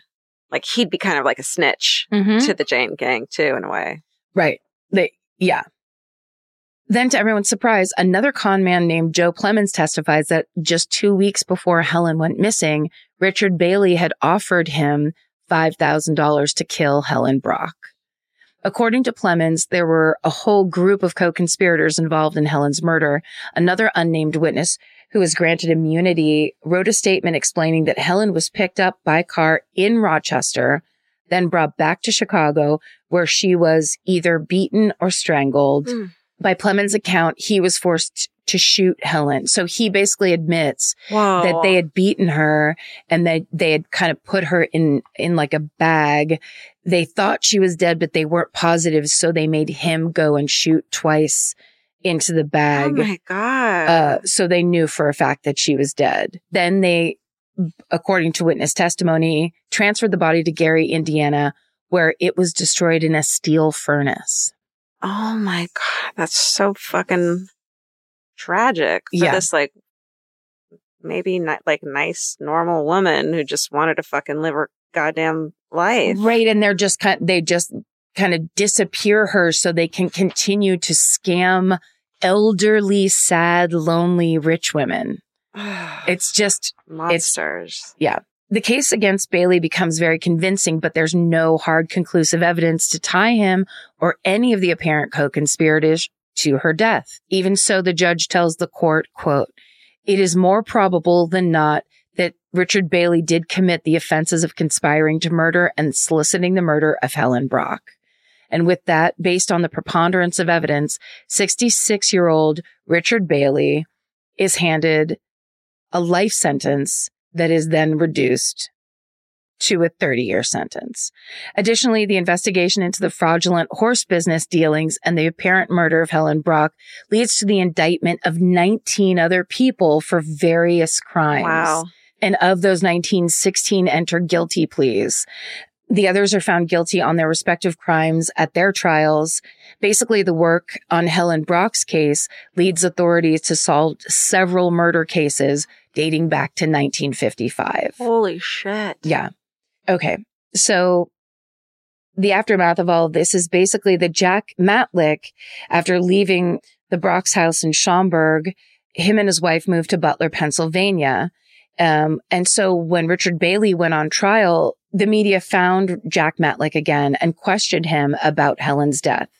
like a snitch to the Jane Gang too, in a way. Right. Then, to everyone's surprise, another con man named Joe Plemons testifies that just 2 weeks before Helen went missing, Richard Bailey had offered him $5,000 to kill Helen Brock. According to Plemons, there were a whole group of co-conspirators involved in Helen's murder. Another unnamed witness who was granted immunity wrote a statement explaining that Helen was picked up by car in Rochester, then brought back to Chicago, where she was either beaten or strangled. By Plemons' account, he was forced to shoot Helen. So he basically admits that they had beaten her and that they had kind of put her in like a bag. They thought she was dead, but they weren't positive. So they made him go and shoot twice into the bag. Oh my God. So they knew for a fact that she was dead. Then they, according to witness testimony, transferred the body to Gary, Indiana, where it was destroyed in a steel furnace. Oh my God. That's so fucking tragic for this maybe not like nice, normal woman who just wanted to fucking live her goddamn life. Right. And they just kind of disappear her so they can continue to scam elderly, sad, lonely, rich women. It's just monsters. Yeah. The case against Bailey becomes very convincing, but there's no hard conclusive evidence to tie him or any of the apparent co-conspirators to her death. Even so, the judge tells the court, quote, "It is more probable than not that Richard Bailey did commit the offenses of conspiring to murder and soliciting the murder of Helen Brock." And with that, based on the preponderance of evidence, 66-year-old Richard Bailey is handed a life sentence that is then reduced to a 30-year sentence. Additionally, the investigation into the fraudulent horse business dealings and the apparent murder of Helen Brock leads to the indictment of 19 other people for various crimes. Wow. And of those 19, 16 enter guilty pleas. The others are found guilty on their respective crimes at their trials. Basically, the work on Helen Brock's case leads authorities to solve several murder cases dating back to 1955. Holy shit. Yeah. Okay. So the aftermath of all of this is basically that Jack Matlick, after leaving the Brock's house in Schaumburg, him and his wife moved to Butler, Pennsylvania. And so when Richard Bailey went on trial, the media found Jack Matlick again and questioned him about Helen's death.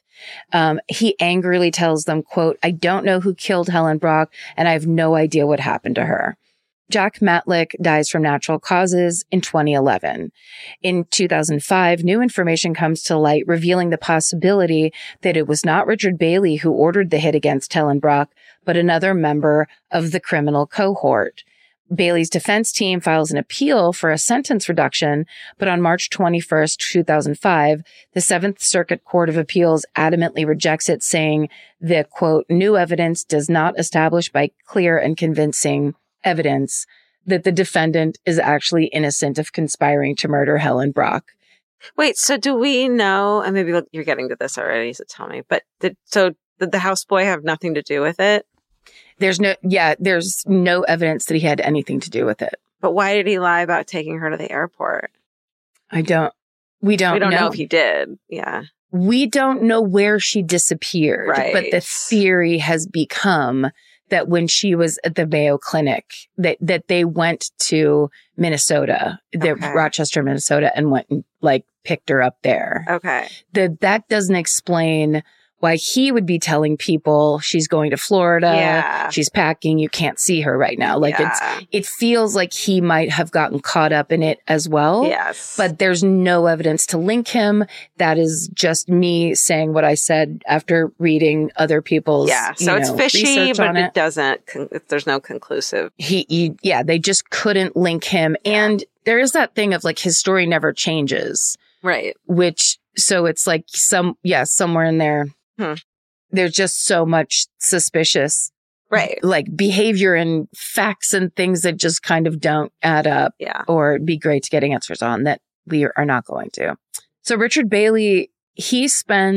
He angrily tells them, quote, "I don't know who killed Helen Brock, and I have no idea what happened to her." Jack Matlick dies from natural causes in 2011. In 2005, new information comes to light revealing the possibility that it was not Richard Bailey who ordered the hit against Helen Brock, but another member of the criminal cohort. Bailey's defense team files an appeal for a sentence reduction, but on March 21st, 2005, the Seventh Circuit Court of Appeals adamantly rejects it, saying that, quote, "New evidence does not establish by clear and convincing evidence that the defendant is actually innocent of conspiring to murder Helen Brock." Wait, so do we know, and maybe you're getting to this already, so tell me, but did the houseboy have nothing to do with it? There's no evidence that he had anything to do with it. But why did he lie about taking her to the airport? We don't know if he did. Yeah. We don't know where she disappeared, right. But the theory has become that when she was at the Mayo Clinic, that they went to Minnesota, Rochester, Minnesota, and went and picked her up there. Okay. That doesn't explain why he would be telling people she's going to Florida, she's packing, you can't see her right now. It feels like he might have gotten caught up in it as well. Yes. But there's no evidence to link him. That is just me saying what I said after reading other people's so it's fishy, but it doesn't, there's no conclusive. They just couldn't link him. And there is that thing of his story never changes. Right. So it's somewhere in there. There's just so much suspicious, behavior and facts and things that just kind of don't add up, or it'd be great to get answers on that we are not going to. So Richard Bailey, he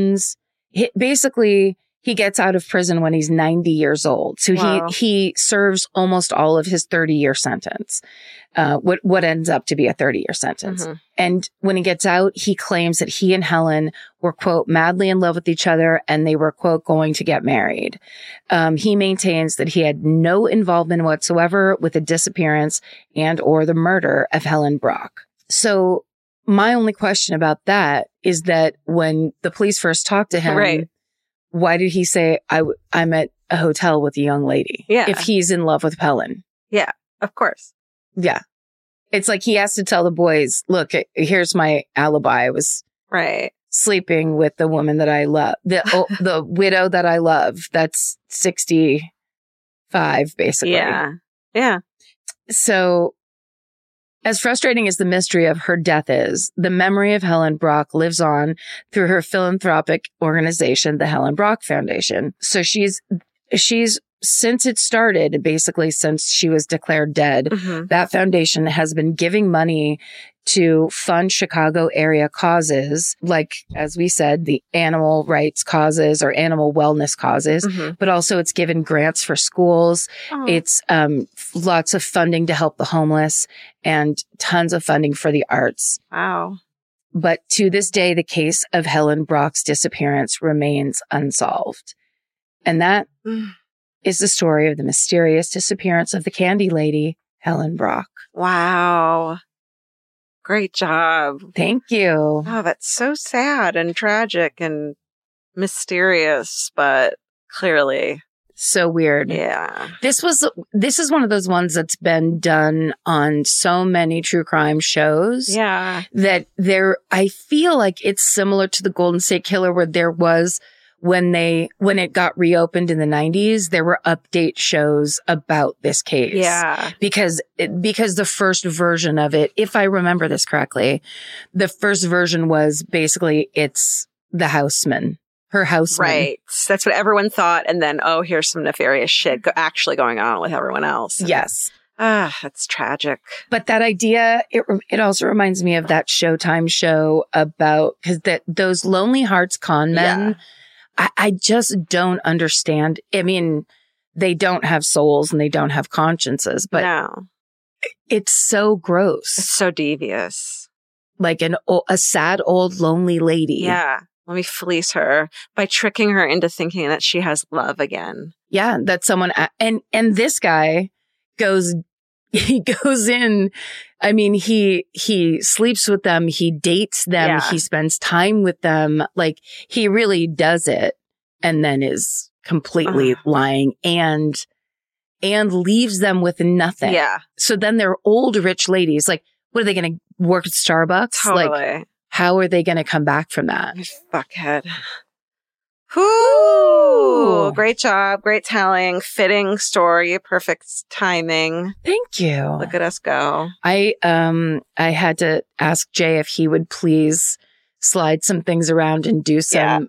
gets out of prison when he's 90 years old. So he serves almost all of his 30-year sentence, what ends up to be a 30-year sentence. Mm-hmm. And when he gets out, he claims that he and Helen were, quote, madly in love with each other, and they were, quote, going to get married. He maintains that he had no involvement whatsoever with the disappearance and or the murder of Helen Brock. So my only question about that is that when the police first talked to him, why did he say, I'm at a hotel with a young lady? Yeah. If he's in love with Helen. Yeah, of course. Yeah. It's like he has to tell the boys, look, here's my alibi. I was sleeping with the woman that I love, the widow that I love. That's 65, basically. Yeah. Yeah. So as frustrating as the mystery of her death is, the memory of Helen Brock lives on through her philanthropic organization, the Helen Brock Foundation. So she's since it started, basically since she was declared dead, that foundation has been giving money to fund Chicago area causes, like, as we said, the animal rights causes or animal wellness causes, but also it's given grants for schools. Oh. It's lots of funding to help the homeless and tons of funding for the arts. Wow. But to this day, the case of Helen Brock's disappearance remains unsolved. And that is the story of the mysterious disappearance of the candy lady, Helen Brock. Wow. Great job. Thank you. Oh, that's so sad and tragic and mysterious, but clearly so weird. Yeah. This is one of those ones that's been done on so many true crime shows. Yeah. That I feel like it's similar to the Golden State Killer, where there was, when it got reopened in the 90s, there were update shows about this case. Yeah. Because the first version of it, if I remember this correctly, the first version was basically it's the houseman, her houseman. Right. That's what everyone thought. And then, oh, here's some nefarious shit actually going on with everyone else. Yes. That's tragic. But that idea, it also reminds me of that Showtime show about, because those Lonely Hearts con men, yeah. I just don't understand. I mean, they don't have souls and they don't have consciences, but no. It's so gross. It's so devious. Like a sad old lonely lady. Yeah. Let me fleece her by tricking her into thinking that she has love again. Yeah. That someone, and this guy goes in. I mean, he sleeps with them. He dates them. Yeah. He spends time with them. Like, he really does it and then is completely lying and leaves them with nothing. Yeah. So then they're old rich ladies. Like, what are they going to work at Starbucks? Totally. Like, how are they going to come back from that? Fuckhead. Ooh, great job. Great telling. Fitting story. Perfect timing. Thank you. Look at us go. I had to ask Jay if he would please slide some things around and do some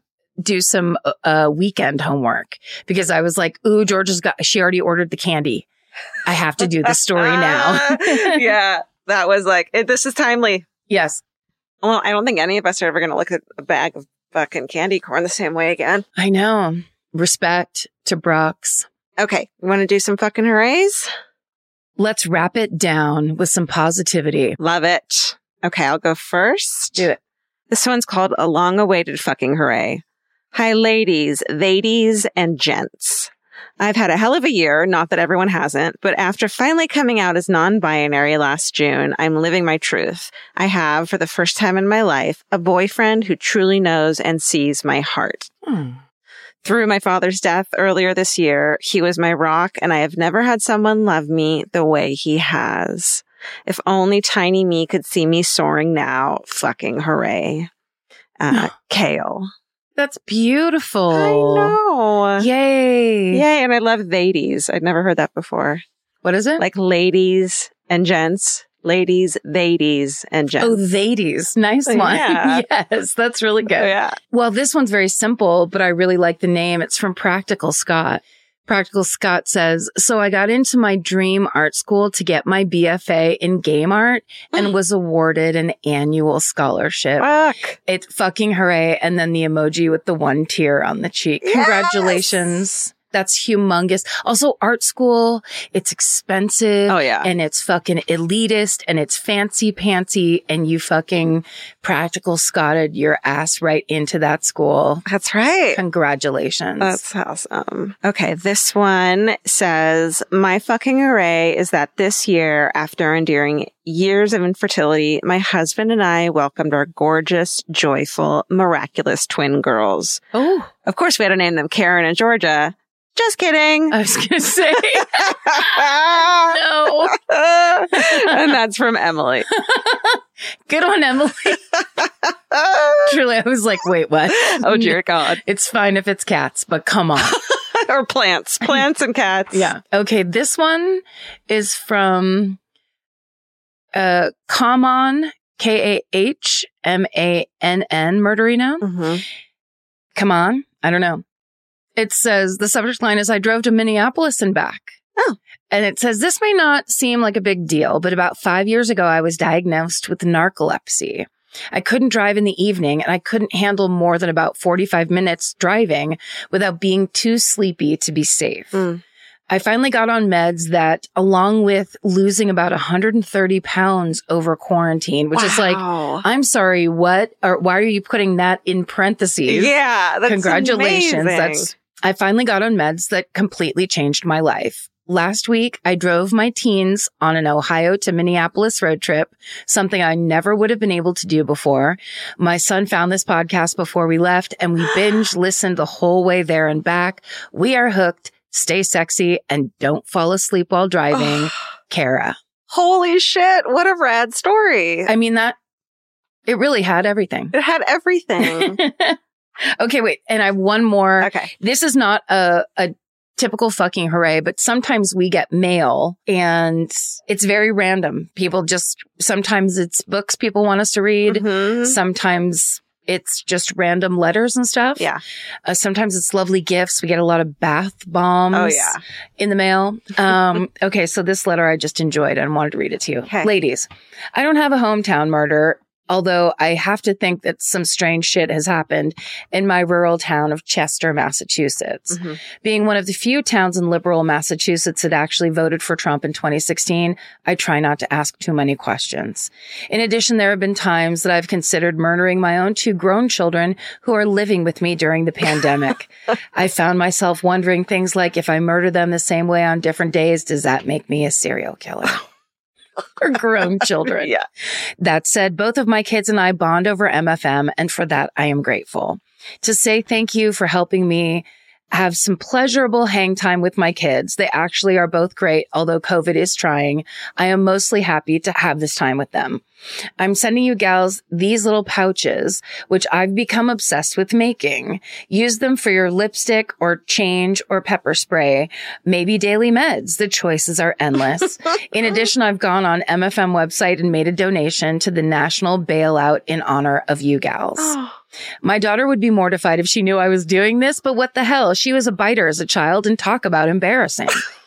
weekend homework, because I was like, ooh, she already ordered the candy. I have to do the story now. Yeah. That was like, this is timely. Yes. Well, I don't think any of us are ever going to look at a bag of fucking candy corn the same way again. I know. Respect to Brock's. Okay. You want to do some fucking hoorays? Let's wrap it down with some positivity. Love it. Okay. I'll go first. Do it. This one's called A Long-Awaited Fucking Hooray. Hi, ladies, theydies, and gents. I've had a hell of a year, not that everyone hasn't, but after finally coming out as non-binary last June, I'm living my truth. I have, for the first time in my life, a boyfriend who truly knows and sees my heart. Through my father's death earlier this year, he was my rock, and I have never had someone love me the way he has. If only tiny me could see me soaring now. Fucking hooray. Kale. That's beautiful. I know. Yay. Yay. And I love theydies. I'd never heard that before. What is it? Like ladies and gents. Ladies, theydies, and gents. Oh, theydies. Nice one. Yeah. Yes, that's really good. Oh, yeah. Well, this one's very simple, but I really like the name. It's from Practical Scott. Practical Scott says, so I got into my dream art school to get my BFA in game art and was awarded an annual scholarship. Fuck. It's fucking hooray. And then the emoji with the one tear on the cheek. Yes! Congratulations. That's humongous. Also, art school, it's expensive. Oh, yeah. And it's fucking elitist and it's fancy pantsy and you fucking Practical Scotted your ass right into that school. That's right. Congratulations. That's awesome. Okay. This one says, my fucking hooray is that this year, after enduring years of infertility, my husband and I welcomed our gorgeous, joyful, miraculous twin girls. Oh. Of course, we had to name them Karen and Georgia. Just kidding. I was going to say. No. And that's from Emily. Good one, Emily. Truly, I was like, wait, what? Oh, dear God. It's fine if it's cats, but come on. Or plants. Plants and cats. Yeah. Okay, this one is from Kahmann, Kahmann, Murderino. Mm-hmm. Come on. I don't know. It says, the subject line is, I drove to Minneapolis and back. Oh. And it says, this may not seem like a big deal, but about 5 years ago, I was diagnosed with narcolepsy. I couldn't drive in the evening, and I couldn't handle more than about 45 minutes driving without being too sleepy to be safe. Mm. I finally got on meds that, along with losing about 130 pounds over quarantine, which is like, I'm sorry, what? Or why are you putting that in parentheses? Yeah, that's Congratulations. amazing. I finally got on meds that completely changed my life. Last week, I drove my teens on an Ohio to Minneapolis road trip, something I never would have been able to do before. My son found this podcast before we left, and we binge listened the whole way there and back. We are hooked. Stay sexy and don't fall asleep while driving. Kara. Holy shit. What a rad story. I mean, it really had everything. It had everything. Okay, wait. And I have one more. Okay. This is not a typical fucking hooray, but sometimes we get mail and it's very random. Sometimes it's books people want us to read. Mm-hmm. Sometimes it's just random letters and stuff. Yeah. Sometimes it's lovely gifts. We get a lot of bath bombs in the mail. Okay. So this letter I just enjoyed and wanted to read it to you. Okay. Ladies, I don't have a hometown murder, although I have to think that some strange shit has happened in my rural town of Chester, Massachusetts. Mm-hmm. Being one of the few towns in liberal Massachusetts that actually voted for Trump in 2016, I try not to ask too many questions. In addition, there have been times that I've considered murdering my own 2 grown children who are living with me during the pandemic. I found myself wondering things like, if I murder them the same way on different days, does that make me a serial killer? Or grown children. Yeah. That said, both of my kids and I bond over MFM, and for that, I am grateful. To say thank you for helping me have some pleasurable hang time with my kids. They actually are both great, although COVID is trying. I am mostly happy to have this time with them. I'm sending you gals these little pouches, which I've become obsessed with making. Use them for your lipstick or change or pepper spray, maybe daily meds. The choices are endless. In addition, I've gone on MFM website and made a donation to the national bailout in honor of you gals. My daughter would be mortified if she knew I was doing this, but what the hell? She was a biter as a child, and talk about embarrassing.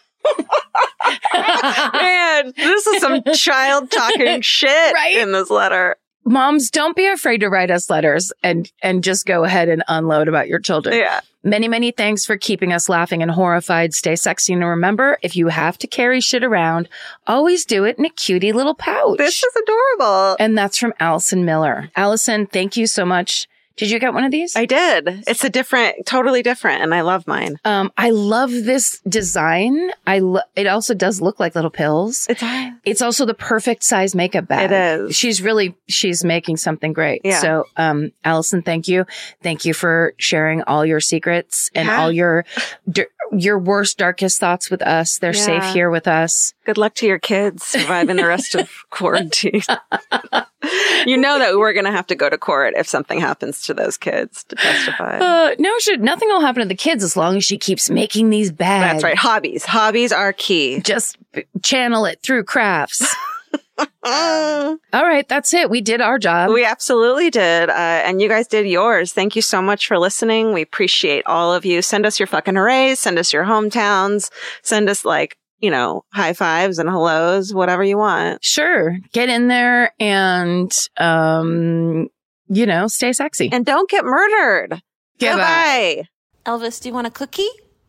Man, this is some child talking shit in this letter. Moms, don't be afraid to write us letters and just go ahead and unload about your children. Yeah. Many, many thanks for keeping us laughing and horrified. Stay sexy. And remember, if you have to carry shit around, always do it in a cutie little pouch. This is adorable. And that's from Allison Miller. Allison, thank you so much. Did you get one of these? I did. It's totally different, and I love mine. I love this design. It also does look like little pills. It's also the perfect size makeup bag. It is. She's making something great. Yeah. So, Allison, thank you. Thank you for sharing all your secrets and all your worst, darkest thoughts with us. They're safe here with us. Good luck to your kids surviving the rest of quarantine. You know that we're going to have to go to court if something happens to those kids to testify. Nothing will happen to the kids as long as she keeps making these bags. That's right. Hobbies are key. Just channel it through crafts. All right. That's it. We did our job. We absolutely did. And you guys did yours. Thank you so much for listening. We appreciate all of you. Send us your fucking hoorays. Send us your hometowns. Send us high fives and hellos, whatever you want. Sure. Get in there and, stay sexy. And don't get murdered. Goodbye. Elvis, do you want a cookie?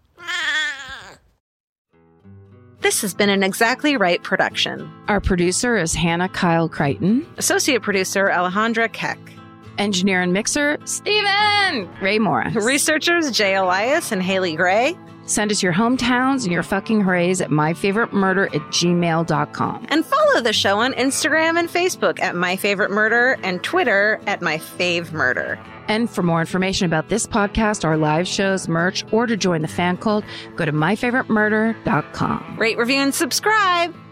This has been an Exactly Right production. Our producer is Hannah Kyle Crichton. Associate producer, Alejandra Keck. Engineer and mixer, Stephen Ray Morris. Researchers, Jay Elias and Haley Gray. Send us your hometowns and your fucking hoorays at myfavoriteMurder@gmail.com. And follow the show on Instagram and Facebook at myfavoriteMurder and Twitter at myfavemurder. And for more information about this podcast, our live shows, merch, or to join the fan cult, go to myfavoritemurder.com. Rate, review, and subscribe.